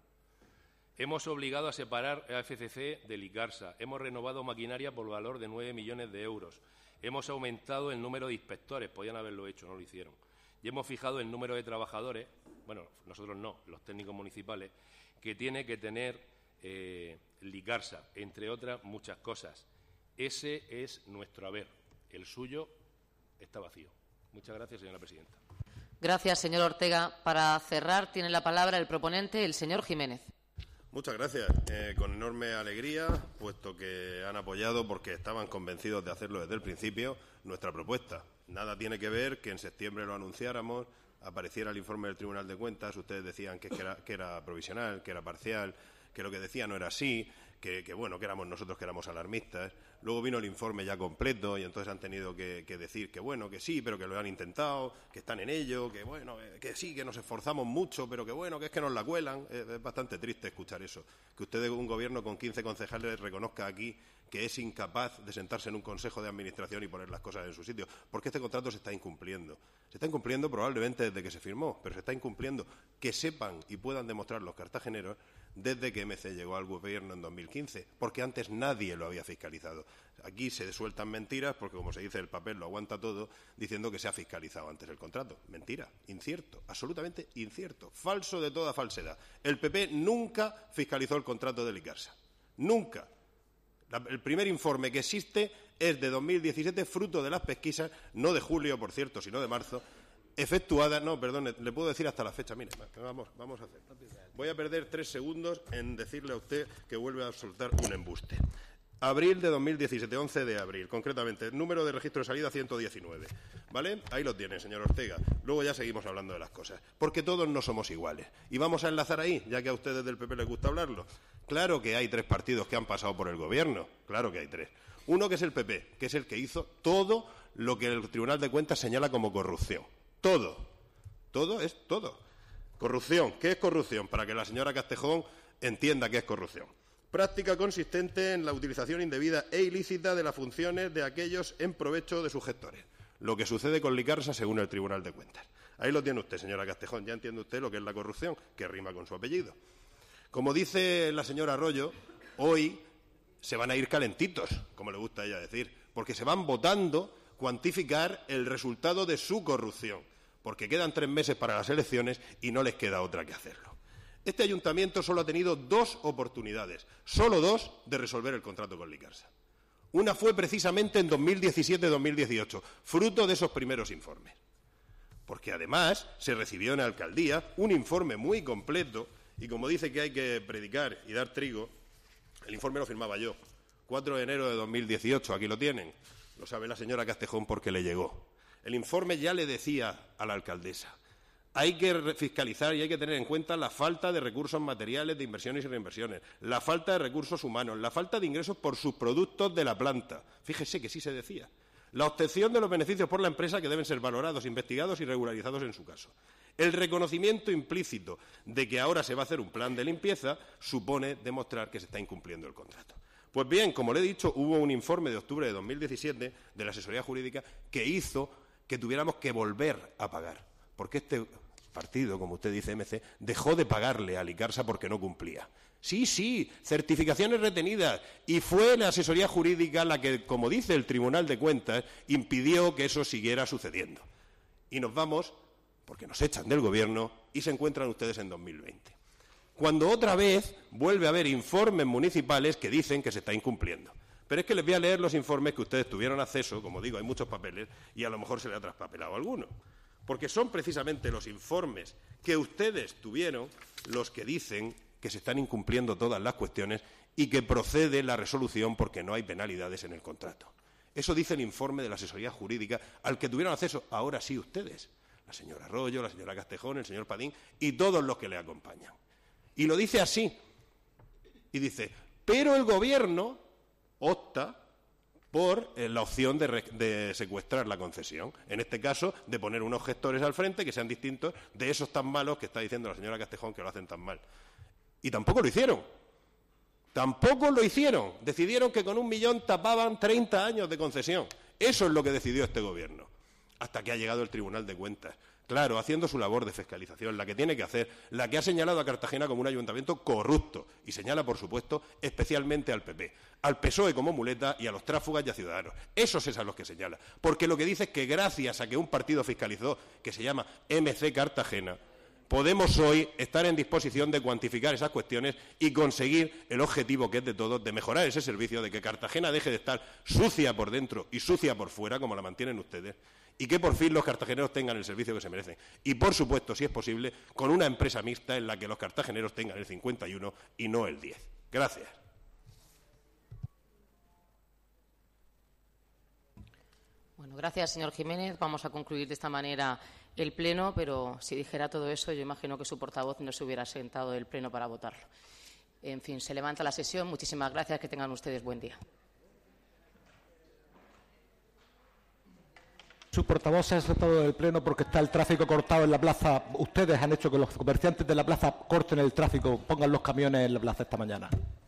Hemos obligado a separar a F C C de Licarsa. Hemos renovado maquinaria por valor de nueve millones de euros. Hemos aumentado el número de inspectores. Podían haberlo hecho, no lo hicieron. Y hemos fijado el número de trabajadores, bueno, nosotros no, los técnicos municipales, que tiene que tener eh, Licarsa, entre otras muchas cosas. Ese es nuestro haber. El suyo está vacío. Muchas gracias, señora presidenta. Gracias, señor Ortega. Para cerrar, tiene la palabra el proponente, el señor Jiménez. Muchas gracias. Eh, con enorme alegría, puesto que han apoyado, porque estaban convencidos de hacerlo desde el principio, nuestra propuesta. Nada tiene que ver que en septiembre lo anunciáramos, apareciera el informe del Tribunal de Cuentas, ustedes decían que era, que era provisional, que era parcial, que lo que decía no era así, que, que bueno, que éramos nosotros que éramos alarmistas. Luego vino el informe ya completo y entonces han tenido que, que decir que bueno, que sí, pero que lo han intentado, que están en ello, que bueno, que sí, que nos esforzamos mucho, pero que bueno, que es que nos la cuelan. Es, es bastante triste escuchar eso. Que usted, un gobierno con quince concejales, reconozca aquí que es incapaz de sentarse en un consejo de administración y poner las cosas en su sitio, porque este contrato se está incumpliendo. Se está incumpliendo probablemente desde que se firmó, pero se está incumpliendo. Que sepan y puedan demostrar los cartageneros desde que M C llegó al gobierno en dos mil quince, porque antes nadie lo había fiscalizado. Aquí se sueltan mentiras, porque como se dice, el papel lo aguanta todo, diciendo que se ha fiscalizado antes el contrato. Mentira, incierto, absolutamente incierto, falso de toda falsedad. El P P nunca fiscalizó el contrato de Licarsa, nunca. La, el primer informe que existe es de dos mil diecisiete, fruto de las pesquisas, no de julio, por cierto, sino de marzo, efectuadas, no, perdón, le puedo decir hasta la fecha, mire, vamos, vamos a hacer. Voy a perder tres segundos en decirle a usted que vuelve a soltar un embuste. Abril de dos mil diecisiete, once de abril, concretamente, número de registro de salida ciento diecinueve, ¿vale? Ahí lo tiene, señor Ortega. Luego ya seguimos hablando de las cosas, porque todos no somos iguales. Y vamos a enlazar ahí, ya que a ustedes del P P les gusta hablarlo. Claro que hay tres partidos que han pasado por el gobierno, claro que hay tres. Uno que es el P P, que es el que hizo todo lo que el Tribunal de Cuentas señala como corrupción. Todo. Todo es todo. Corrupción. ¿Qué es corrupción? Para que la señora Castejón entienda qué es corrupción. Práctica consistente en la utilización indebida e ilícita de las funciones de aquellos en provecho de sus gestores. Lo que sucede con Licarsa según el Tribunal de Cuentas. Ahí lo tiene usted, señora Castejón. Ya entiende usted lo que es la corrupción, que rima con su apellido. Como dice la señora Arroyo, hoy se van a ir calentitos, como le gusta a ella decir, porque se van votando cuantificar el resultado de su corrupción, porque quedan tres meses para las elecciones y no les queda otra que hacerlo. Este ayuntamiento solo ha tenido dos oportunidades, solo dos, de resolver el contrato con Licarsa. Una fue precisamente en dos mil diecisiete dos mil dieciocho, fruto de esos primeros informes. Porque además se recibió en la alcaldía un informe muy completo y como dice que hay que predicar y dar trigo, el informe lo firmaba yo. cuatro de enero de dos mil dieciocho, aquí lo tienen. Lo sabe la señora Castejón porque le llegó. El informe ya le decía a la alcaldesa, hay que fiscalizar y hay que tener en cuenta la falta de recursos materiales de inversiones y reinversiones, la falta de recursos humanos, la falta de ingresos por subproductos de la planta. Fíjese que sí se decía. La obtención de los beneficios por la empresa que deben ser valorados, investigados y regularizados en su caso. El reconocimiento implícito de que ahora se va a hacer un plan de limpieza supone demostrar que se está incumpliendo el contrato. Pues bien, como le he dicho, hubo un informe de octubre de dos mil diecisiete de la asesoría jurídica que hizo que tuviéramos que volver a pagar, porque este partido, como usted dice, M C, dejó de pagarle a Licarsa porque no cumplía. Sí, sí, certificaciones retenidas, y fue la asesoría jurídica la que, como dice el Tribunal de Cuentas, impidió que eso siguiera sucediendo. Y nos vamos, porque nos echan del Gobierno, y se encuentran ustedes en dos mil veinte. Cuando otra vez vuelve a haber informes municipales que dicen que se está incumpliendo. Pero es que les voy a leer los informes que ustedes tuvieron acceso, como digo, hay muchos papeles, y a lo mejor se le ha traspapelado alguno. Porque son precisamente los informes que ustedes tuvieron los que dicen que se están incumpliendo todas las cuestiones y que procede la resolución porque no hay penalidades en el contrato. Eso dice el informe de la asesoría jurídica al que tuvieron acceso ahora sí ustedes, la señora Arroyo, la señora Castejón, el señor Padín y todos los que le acompañan. Y lo dice así. Y dice, pero el Gobierno opta por eh, la opción de, re, de secuestrar la concesión. En este caso, de poner unos gestores al frente que sean distintos de esos tan malos que está diciendo la señora Castejón que lo hacen tan mal. Y tampoco lo hicieron. Tampoco lo hicieron. Decidieron que con un millón tapaban treinta años de concesión. Eso es lo que decidió este Gobierno. hasta que ha llegado el Tribunal de Cuentas. Claro, haciendo su labor de fiscalización, la que tiene que hacer, la que ha señalado a Cartagena como un ayuntamiento corrupto y señala, por supuesto, especialmente al P P, al P S O E como muleta y a los tráfugas y a Ciudadanos. Esos es a los que señala, porque lo que dice es que gracias a que un partido fiscalizó, que se llama M C Cartagena, podemos hoy estar en disposición de cuantificar esas cuestiones y conseguir el objetivo que es de todos, de mejorar ese servicio, de que Cartagena deje de estar sucia por dentro y sucia por fuera, como la mantienen ustedes, y que por fin los cartageneros tengan el servicio que se merecen. Y, por supuesto, si es posible, con una empresa mixta en la que los cartageneros tengan el cincuenta y uno y no el diez. Gracias. Bueno, gracias, señor Jiménez. Vamos a concluir de esta manera el Pleno, pero si dijera todo eso, yo imagino que su portavoz no se hubiera sentado del Pleno para votarlo. En fin, se levanta la sesión. Muchísimas gracias. Que tengan ustedes buen día. Su portavoz se ha sentado del Pleno porque está el tráfico cortado en la plaza. Ustedes han hecho que los comerciantes de la plaza corten el tráfico, pongan los camiones en la plaza esta mañana.